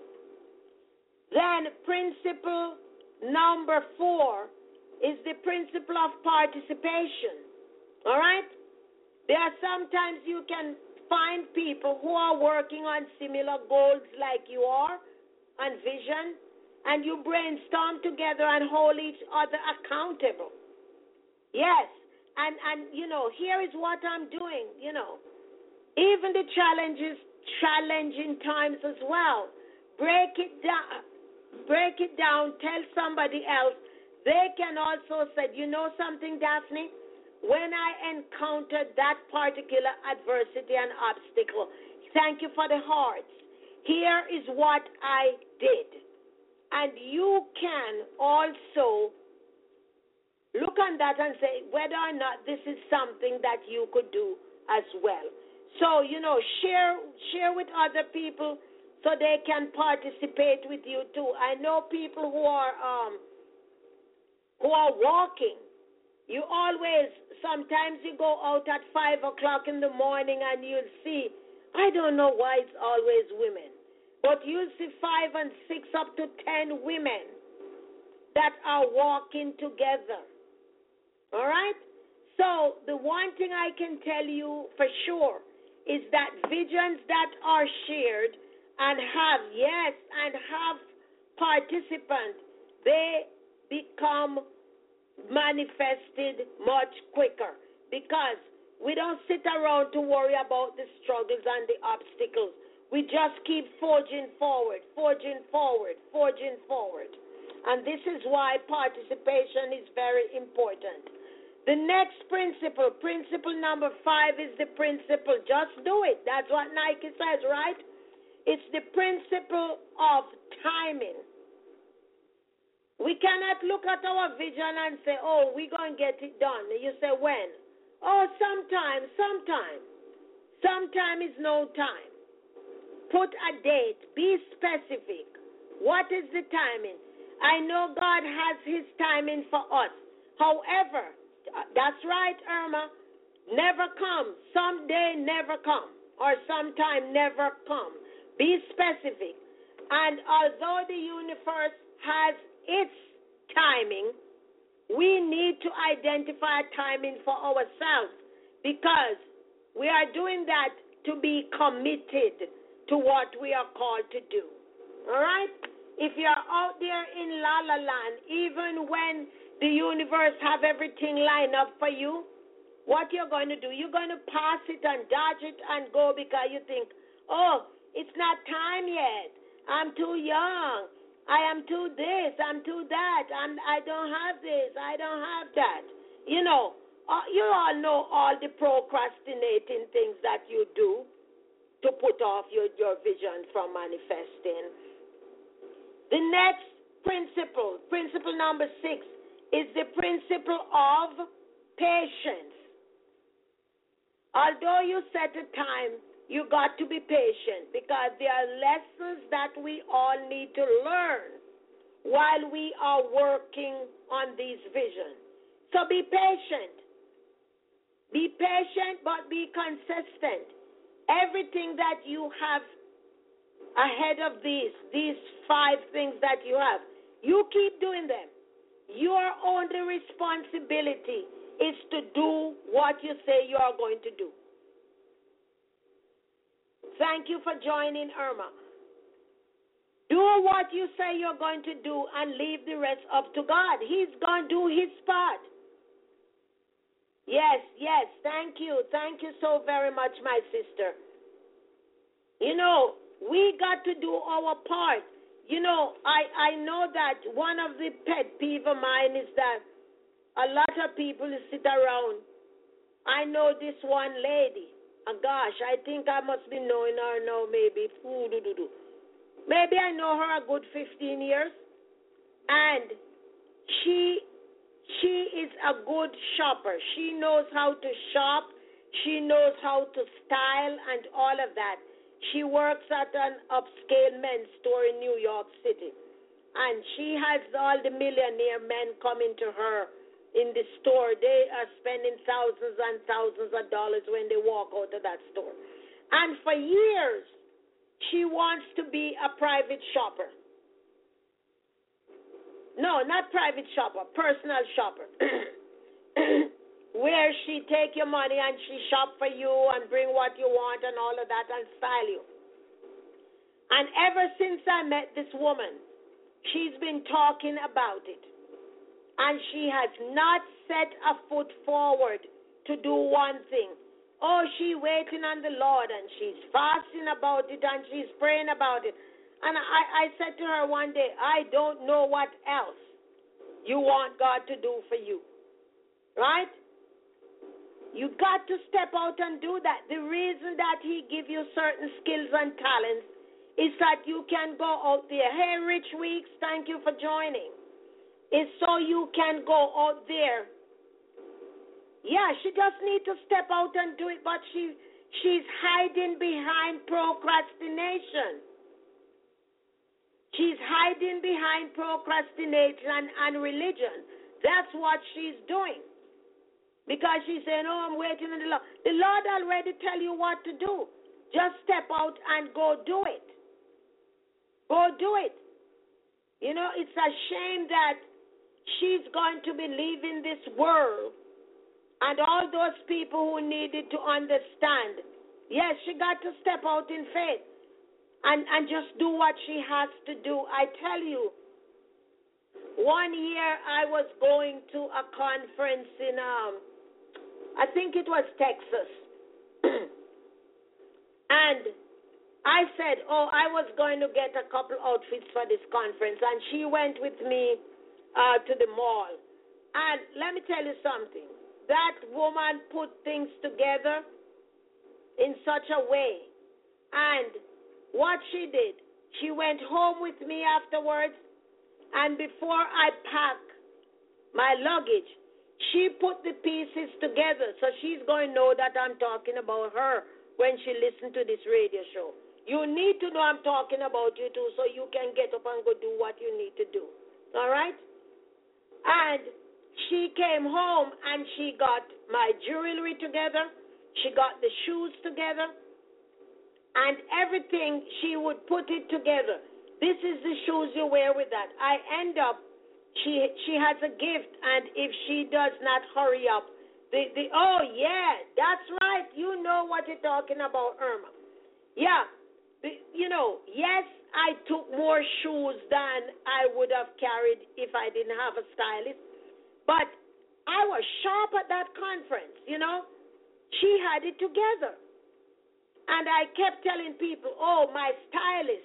Then principle number 4 is the principle of participation. All right? There are sometimes you can find people who are working on similar goals like you are, and vision, and you brainstorm together and hold each other accountable. Yes, and here is what I'm doing, Even the challenging times as well. Break it down, tell somebody else. They can also say, you know something, Daphne? When I encountered that particular adversity and obstacle, thank you for the hearts. Here is what I did. And you can also look on that and say whether or not this is something that you could do as well. So, share with other people so they can participate with you too. I know people who are walking. You always, sometimes you go out at 5 o'clock in the morning and you'll see, I don't know why it's always women, but you'll see 5 and 6 up to 10 women that are walking together. All right? So the one thing I can tell you for sure is that visions that are shared and have participants, they become manifested much quicker, because we don't sit around to worry about the struggles and the obstacles. We just keep forging forward. And this is why participation is very important. The next principle number 5, is the principle, just do it. That's what Nike says, right? It's the principle of timing. We cannot look at our vision and say, oh, we're going to get it done. You say, when? Oh, sometime. Sometime is no time. Put a date. Be specific. What is the timing? I know God has his timing for us. However, that's right, Irma, never come. Someday never come. Or sometime never come. Be specific. And although the universe has its timing, we need to identify a timing for ourselves, because we are doing that to be committed to what we are called to do. All right? If you're out there in La La Land, even when the universe have everything lined up for you, what you're going to do, you're going to pass it and dodge it and go because you think, oh, it's not time yet. I'm too young. I am too this. I'm too that. I don't have this. I don't have that. You all know all the procrastinating things that you do to put off your vision from manifesting. The next principle number 6, is the principle of patience. Although you set a time, you got to be patient, because there are lessons that we all need to learn while we are working on these visions. So be patient. Be patient, but be consistent. Everything that you have ahead of these 5 things that you have, you keep doing them. Your only responsibility is to do what you say you are going to do. Thank you for joining, Irma. Do what you say you're going to do and leave the rest up to God. He's going to do his part. Yes, thank you. Thank you so very much, my sister. We got to do our part. I know that one of the pet peeve of mine is that a lot of people sit around. I know this one lady. Gosh, I think I must be knowing her now maybe. Maybe I know her a good 15 years. And she is a good shopper. She knows how to shop. She knows how to style and all of that. She works at an upscale men's store in New York City. And she has all the millionaire men coming to her in the store. They are spending thousands and thousands of dollars when they walk out of that store. And for years, she wants to be a private shopper. No, not private shopper, personal shopper. Where she take your money and she shop for you and bring what you want and all of that and style you. And ever since I met this woman, she's been talking about it. And she has not set a foot forward to do one thing. Oh, she's waiting on the Lord and she's fasting about it and she's praying about it. And I said to her one day, I don't know what else you want God to do for you. Right? You got to step out and do that. The reason that He give you certain skills and talents is that you can go out there. Hey, Rich Weeks, thank you for joining. It's so you can go out there. Yeah, she just need to step out and do it, but she's hiding behind procrastination. She's hiding behind procrastination and religion. That's what she's doing. Because she's saying, oh, I'm waiting on the Lord. The Lord already tell you what to do. Just step out and go do it. Go do it. It's a shame that she's going to be leaving this world and all those people who needed to understand. Yes, she got to step out in faith and just do what she has to do. I tell you, one year I was going to a conference in, I think it was Texas. And I said, I was going to get a couple outfits for this conference. And she went with me to the mall. And let me tell you something. That woman put things together in such a way. And what she did, she went home with me afterwards. And before I pack my luggage, she put the pieces together. So she's going to know that I'm talking about her when she listens to this radio show. You need to know I'm talking about you too, so you can get up and go do what you need to do. All right? And she came home and she got my jewelry together. She got the shoes together. And everything, she would put it together. This is the shoes you wear with that. I end up, she has a gift, and if she does not hurry up, oh, yeah, that's right. You know what you're talking about, Irma. Yeah. Yes, I took more shoes than I would have carried if I didn't have a stylist. But I was sharp at that conference, She had it together. And I kept telling people, my stylist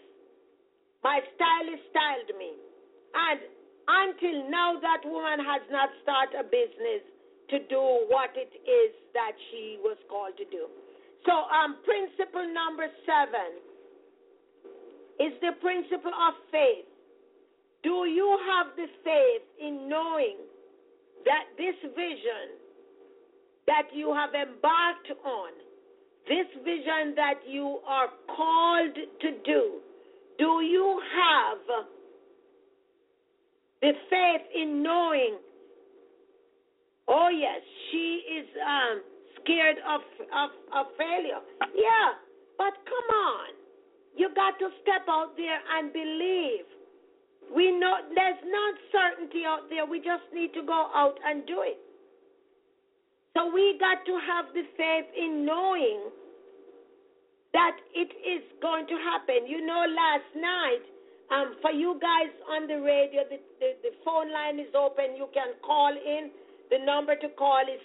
styled me. And until now, that woman has not started a business to do what it is that she was called to do. So principle number 7 is the principle of faith. Do you have the faith in knowing that this vision that you have embarked on, this vision that you are called to do you have the faith in knowing, oh yes, she is scared of failure? Yeah, but come on. You got to step out there and believe. We know there's not certainty out there. We just need to go out and do it. So we got to have the faith in knowing that it is going to happen. Last night, for you guys on the radio, the phone line is open. You can call in. The number to call is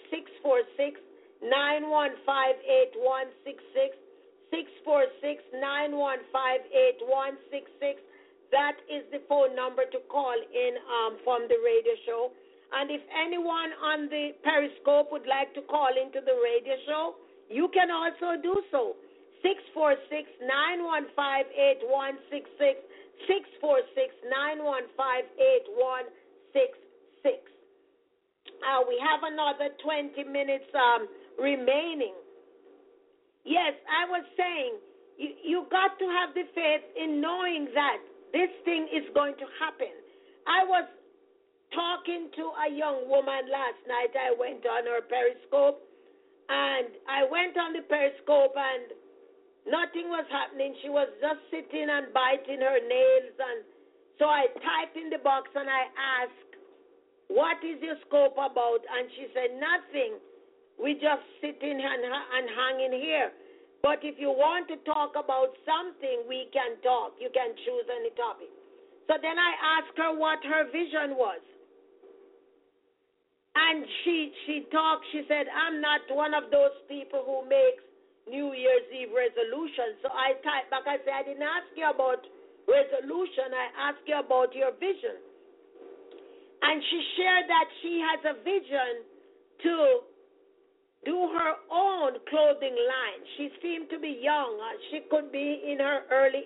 646-915-8166. 646-915-8166. That is the phone number to call in from the radio show. And if anyone on the Periscope would like to call into the radio show, you can also do so. 646-915-8166, 646-915-8166. We have another 20 minutes remaining. Yes, I was saying, you got to have the faith in knowing that this thing is going to happen. I was talking to a young woman last night. I went on her Periscope, and I went on the Periscope, and nothing was happening. She was just sitting and biting her nails, and so I typed in the box, and I asked, what is your scope about? And she said, nothing. We just sitting and hanging here. But if you want to talk about something, we can talk. You can choose any topic. So then I asked her what her vision was. And she talked. She said, I'm not one of those people who makes New Year's Eve resolutions. So I typed back. I said, I didn't ask you about resolution. I asked you about your vision. And she shared that she has a vision to do her own clothing line. She seemed to be young. She could be in her early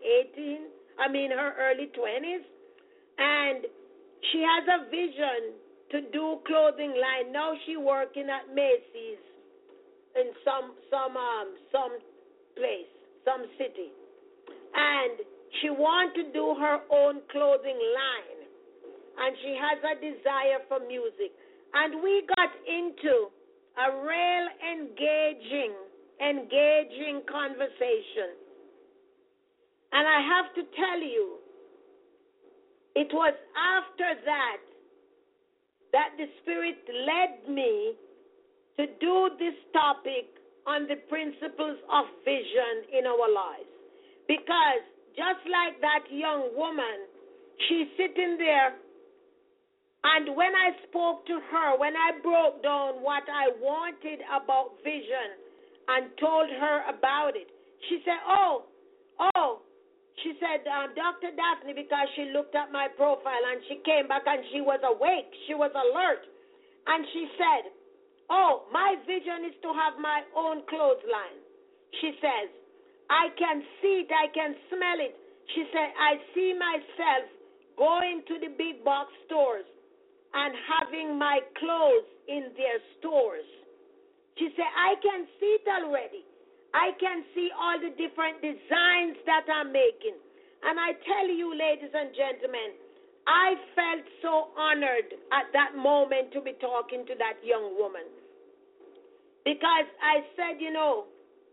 20s. And she has a vision to do clothing line. Now she's working at Macy's in some place, some city. And she wants to do her own clothing line. And she has a desire for music. And we got into a real engaging conversation. And I have to tell you, it was after that the Spirit led me to do this topic on the principles of vision in our lives. Because just like that young woman, she's sitting there, and when I spoke to her, when I broke down what I wanted about vision and told her about it, she said, she said, Dr. Daphne, because she looked at my profile and she came back and she was awake, she was alert. And she said, my vision is to have my own clothesline. She says, I can see it, I can smell it. She said, I see myself going to the big box stores and having my clothes in their stores. She said, I can see it already. I can see all the different designs that I'm making. And I tell you, ladies and gentlemen, I felt so honored at that moment to be talking to that young woman. Because I said, no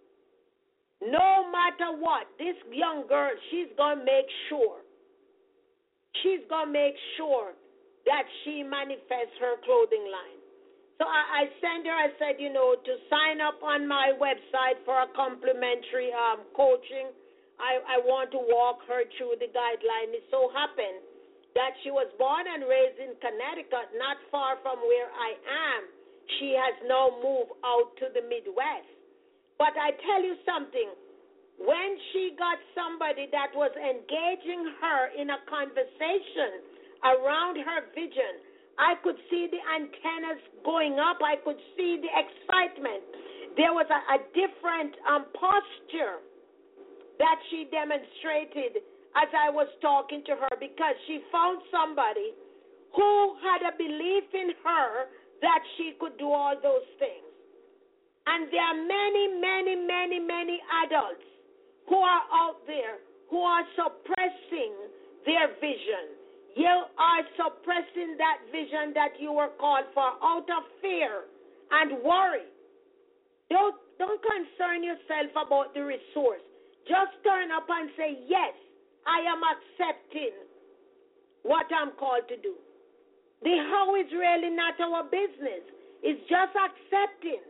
matter what, this young girl, she's going to make sure. She's going to make sure that she manifests her clothing line. So I sent her, I said, to sign up on my website for a complimentary coaching. I want to walk her through the guideline. It so happened that she was born and raised in Connecticut, not far from where I am. She has now moved out to the Midwest. But I tell you something, when she got somebody that was engaging her in a conversation around her vision, I could see the antennas going up. I could see the excitement. There was a different posture that she demonstrated as I was talking to her, because she found somebody who had a belief in her that she could do all those things. And there are many, many, many, many adults who are out there who are suppressing their vision. You are suppressing that vision that you were called for out of fear and worry. Don't concern yourself about the resource. Just turn up and say, yes, I am accepting what I'm called to do. The how is really not our business. It's just accepting.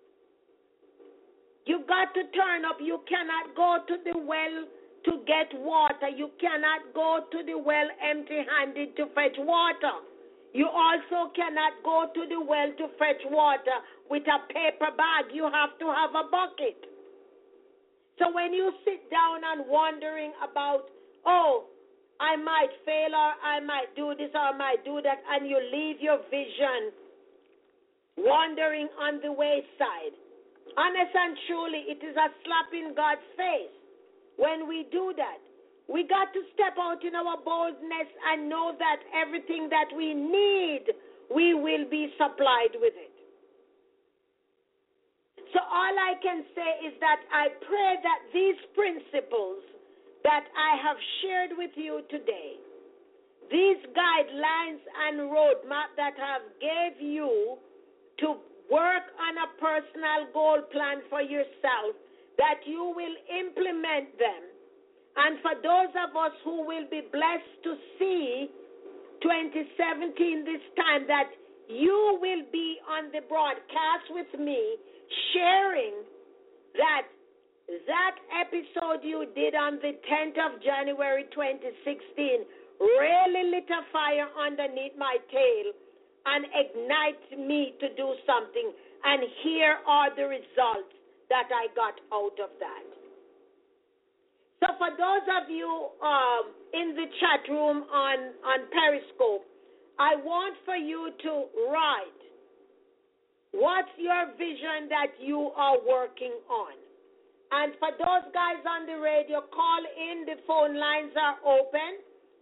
You got to turn up. You cannot go to the well to get water. You cannot go to the well empty-handed to fetch water. You also cannot go to the well to fetch water with a paper bag. You have to have a bucket. So when you sit down and wondering about, I might fail, or I might do this, or I might do that, and you leave your vision wandering on the wayside. Honest and truly, it is a slap in God's face when we do that. We got to step out in our boldness and know that everything that we need, we will be supplied with it. So all I can say is that I pray that these principles that I have shared with you today, these guidelines and roadmap that I have gave you to work on a personal goal plan for yourself, that you will implement them. And for those of us who will be blessed to see 2017 this time, that you will be on the broadcast with me, sharing that episode you did on the 10th of January 2016 really lit a fire underneath my tail and ignite me to do something. And here are the results that I got out of that. So for those of you in the chat room on Periscope, I want for you to write, what's your vision that you are working on? And for those guys on the radio, call in. The phone lines are open.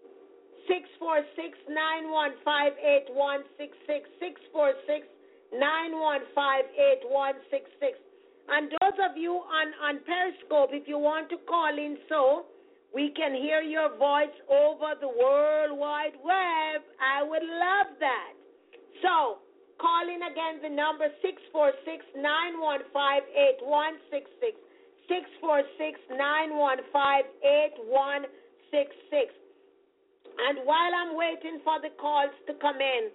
646-915-8166, 646-915-8166. And those of you on Periscope, if you want to call in so we can hear your voice over the World Wide Web, I would love that. So, call in again, the number 646-915-8166, 646-915-8166. And while I'm waiting for the calls to come in,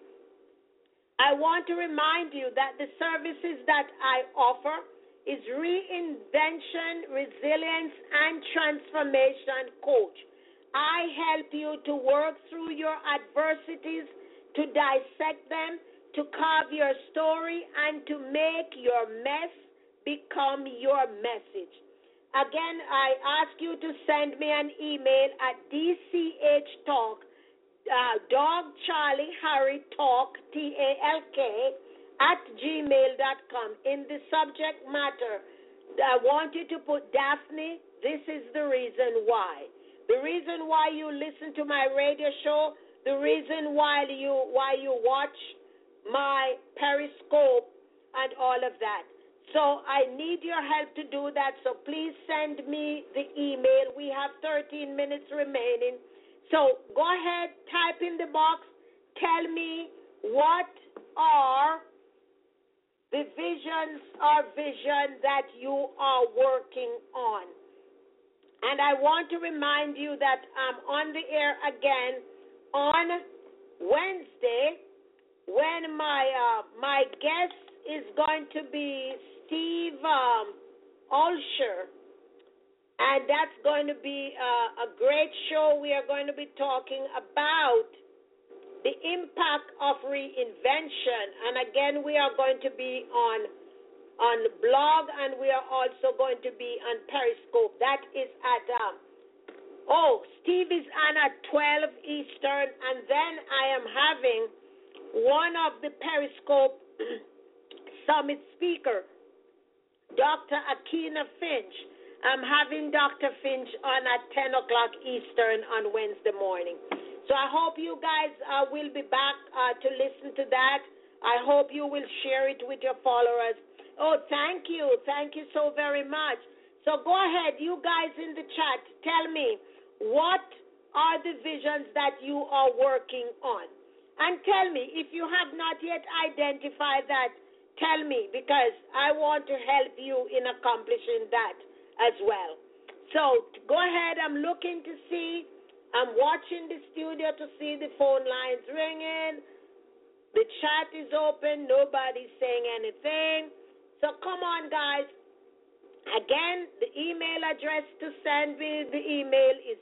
I want to remind you that the services that I offer is reinvention, resilience, and transformation coach. I help you to work through your adversities, to dissect them, to carve your story, and to make your mess become your message. Again, I ask you to send me an email at dchtalk, Dog Charlie Harry Talk, TALK, @gmail.com. In the subject matter, I want you to put Daphne, this is the reason why. The reason why you listen to my radio show, the reason why you watch my Periscope and all of that. So I need your help to do that, so please send me the email. We have 13 minutes remaining. So go ahead, type in the box, tell me what are the vision that you are working on. And I want to remind you that I'm on the air again on Wednesday when my guest is going to be Steve Olsher, and that's going to be a great show. We are going to be talking about the impact of reinvention, and again, we are going to be on the blog, and we are also going to be on Periscope. That is at Steve is on at 12 Eastern, and then I am having one of the Periscope Summit speaker, Dr. Akina Finch. I'm having Dr. Finch on at 10 o'clock Eastern on Wednesday morning. So I hope you guys will be back to listen to that. I hope you will share it with your followers. Oh, thank you. Thank you so very much. So go ahead, you guys in the chat, tell me, what are the visions that you are working on? And tell me, if you have not yet identified that, tell me, because I want to help you in accomplishing that as well. So go ahead. I'm looking to see. I'm watching the studio to see the phone lines ringing. The chat is open. Nobody's saying anything. So come on, guys. Again, the email address to send me the email is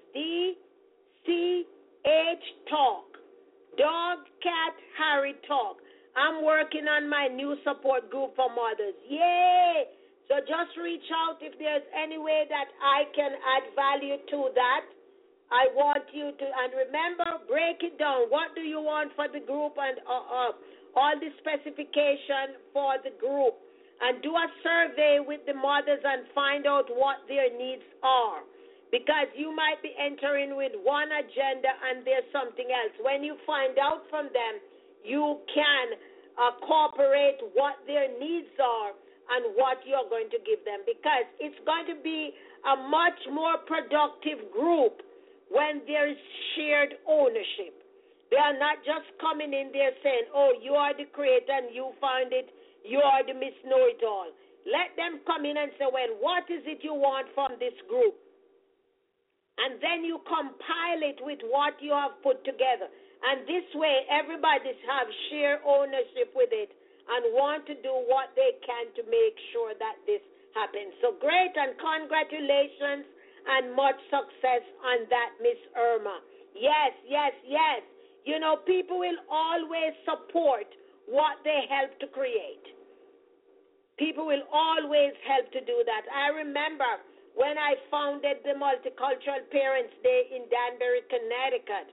DCHTalk, Dog Cat Harry Talk. I'm working on my new support group for mothers. Yay! So just reach out if there's any way that I can add value to that. I want you to, and remember, break it down. What do you want for the group, and all the specification for the group. And do a survey with the mothers and find out what their needs are. Because you might be entering with one agenda and there's something else. When you find out from them, you can incorporate what their needs are and what you're going to give them. Because it's going to be a much more productive group when there is shared ownership. They are not just coming in there saying, oh, you are the creator and you found it, you are the Miss Know-It-All. Let them come in and say, well, what is it you want from this group? And then you compile it with what you have put together. And this way, everybody have share ownership with it and want to do what they can to make sure that this happens. So great, and congratulations and much success on that, Miss Irma. Yes, yes, yes. You know, people will always support what they help to create. People will always help to do that. I remember when I founded the Multicultural Parents Day in Danbury, Connecticut,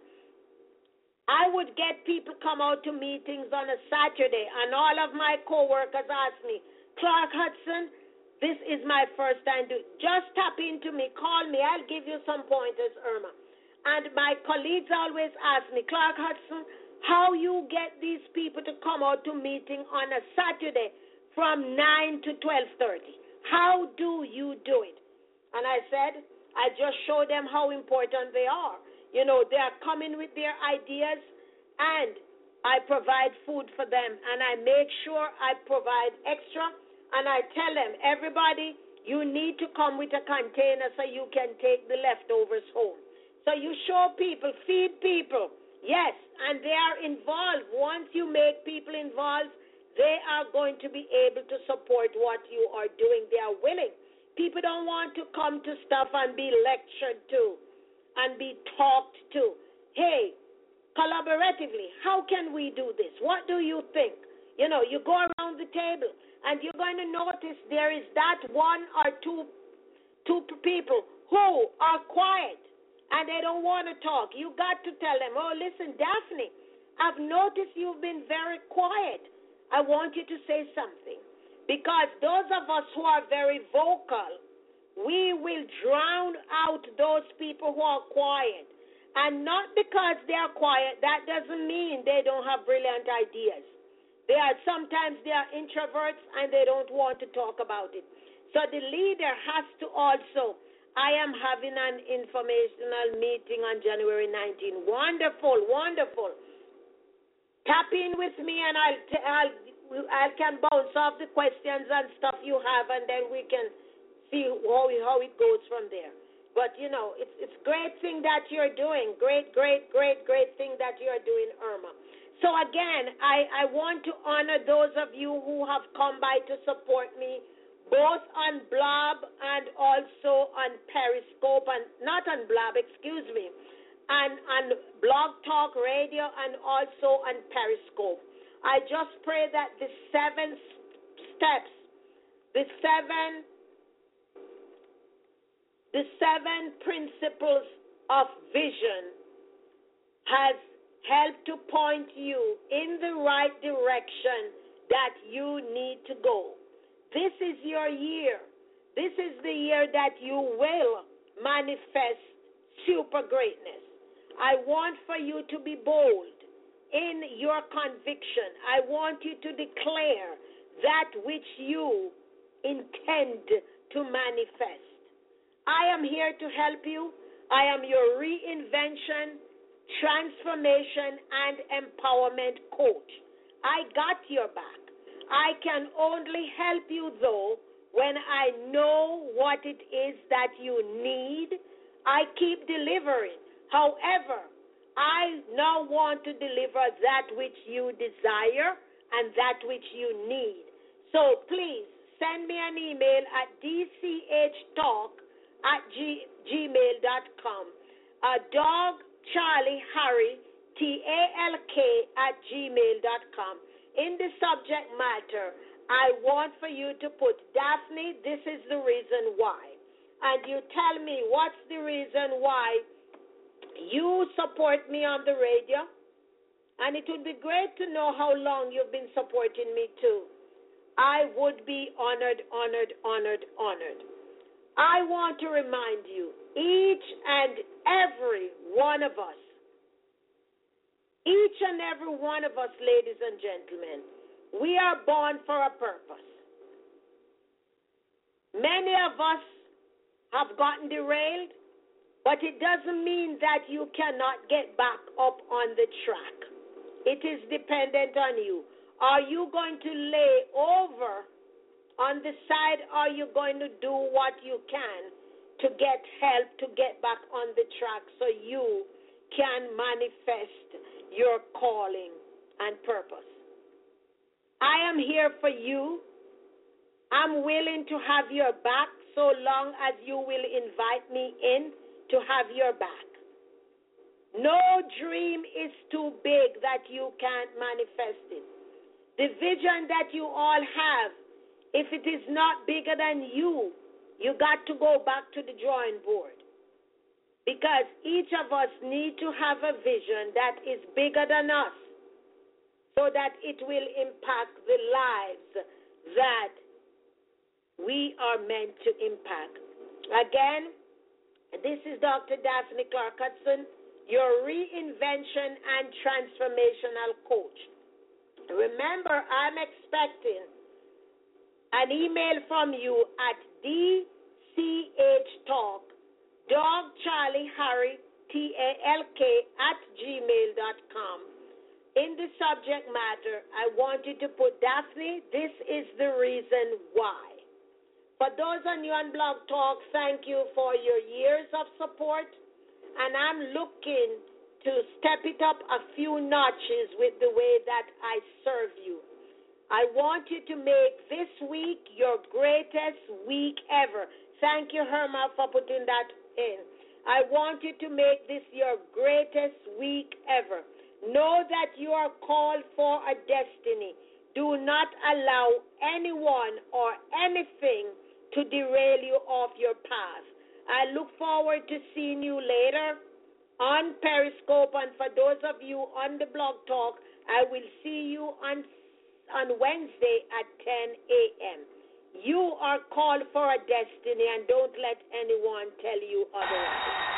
I would get people come out to meetings on a Saturday, and all of my co-workers asked me, Clark Hudson, this is my first time. Just tap into me, call me, I'll give you some pointers, Irma. And my colleagues always ask me, Clark Hudson, how you get these people to come out to meeting on a Saturday from 9 to 12:30? How do you do it? And I said, I just show them how important they are. You know, they are coming with their ideas, and I provide food for them, and I make sure I provide extra, and I tell them, everybody, you need to come with a container so you can take the leftovers home. So you show people, feed people. Yes, and they are involved. Once you make people involved, they are going to be able to support what you are doing. They are willing. People don't want to come to stuff and be lectured to and be talked to. Hey, collaboratively, how can we do this? What do you think? You know, you go around the table, and you're going to notice there is that one or two people who are quiet, and they don't want to talk. You got to tell them, oh, listen, Daphne, I've noticed you've been very quiet. I want you to say something. Because those of us who are very vocal, we will drown out those people who are quiet. And not because they are quiet, that doesn't mean they don't have brilliant ideas. Sometimes they are introverts and they don't want to talk about it. So the leader has to also, I am having an informational meeting on January 19. Wonderful, wonderful. Tap in with me and I can bounce off the questions and stuff you have, and then we can see how it goes from there. But, you know, it's great thing that you're doing. Great thing that you're doing, Irma. So, again, I want to honor those of you who have come by to support me, both on Blab and also on Periscope, and not on Blab, excuse me, and on Blog Talk Radio and also on Periscope. I just pray that the 7 steps, the seven principles of vision has helped to point you in the right direction that you need to go. This is your year. This is the year that you will manifest super greatness. I want for you to be bold in your conviction. I want you to declare that which you intend to manifest. I am here to help you. I am your reinvention, transformation, and empowerment coach. I got your back. I can only help you, though, when I know what it is that you need. I keep delivering. However, I now want to deliver that which you desire and that which you need. So please send me an email at dchtalk@gmail.com. Dog Charlie Harry TALK@gmail.com. In the subject matter, I want for you to put, Daphne, this is the reason why. And you tell me what's the reason why You support me on the radio, and it would be great to know how long you've been supporting me too. I would be honored, honored, honored, honored. I want to remind you, each and every one of us, each and every one of us, ladies and gentlemen, we are born for a purpose. Many of us have gotten derailed, but it doesn't mean that you cannot get back up on the track. It is dependent on you. Are you going to lay over on the side, or are you going to do what you can to get help to get back on the track so you can manifest your calling and purpose? I am here for you. I'm willing to have your back so long as you will invite me in to have your back. No dream is too big that you can't manifest it. The vision that you all have, if it is not bigger than you got to go back to the drawing board. Because each of us need to have a vision that is bigger than us so that it will impact the lives that we are meant to impact. Again, this is Dr. Daphne Clark Hudson, your reinvention and transformational coach. Remember, I'm expecting an email from you at DCHtalk, Dog Charlie Harry, TALK@gmail.com. In the subject matter, I want you to put, Daphne, this is the reason why. For those on you on Blog Talk, thank you for your years of support, and I'm looking to step it up a few notches with the way that I serve you. I want you to make this week your greatest week ever. Thank you, Herma, for putting that in. I want you to make this your greatest week ever. Know that you are called for a destiny. Do not allow anyone or anything to derail you off your path. I look forward to seeing you later on Periscope, and for those of you on the Blog Talk, I will see you on Wednesday at 10 a.m. You are called for a destiny, and don't let anyone tell you otherwise.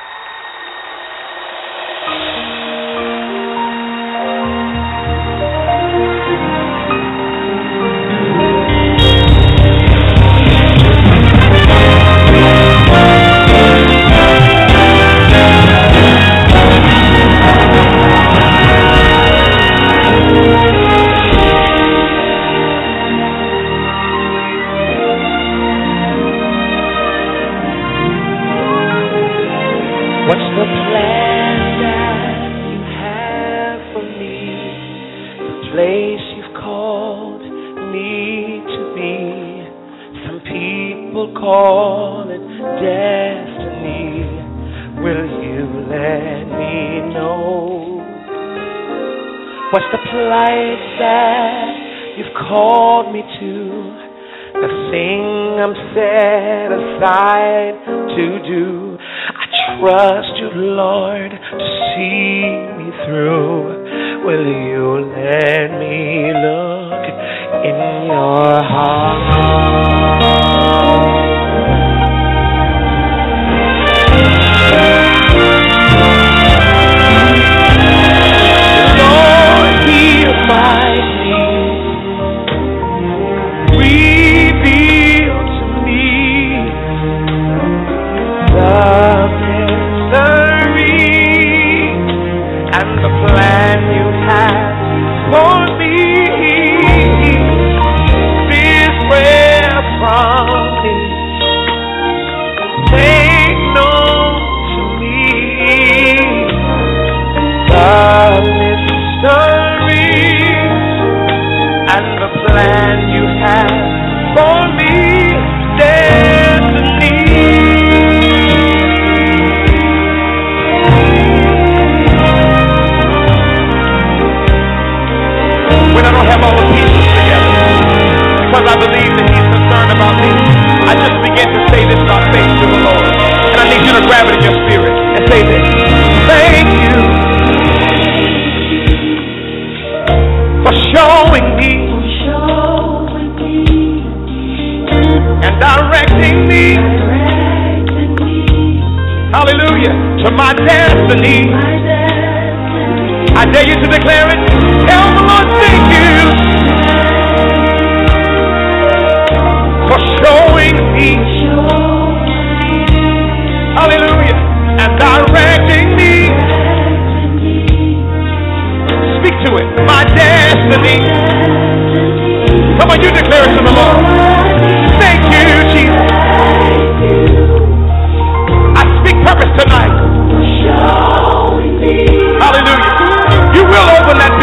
What's the plan that you have for me? The place you've called me to be. Some people call it destiny. Will you let me know? What's the place that you've called me to? The thing I'm set aside to do. Trust you, Lord, to see me through. Will you let me look in your heart? Lord, hear my plea. Reveal to me the and the plan you have for me. This prayer from me, make known to me the mysteries and the plan you have for me. Destiny. When I don't have all the pieces together, because I believe that He's concerned about me, I just begin to say this by faith to the Lord. And I need you to grab it in your spirit and say this. thank you for showing me and directing me, hallelujah, to my destiny. I dare you to declare it. Tell the Lord, thank you for showing me, hallelujah, and directing me. Speak to it. My destiny. Come on, you declare it to the Lord. Thank you, Jesus. I speak purpose tonight. Hallelujah. You will open that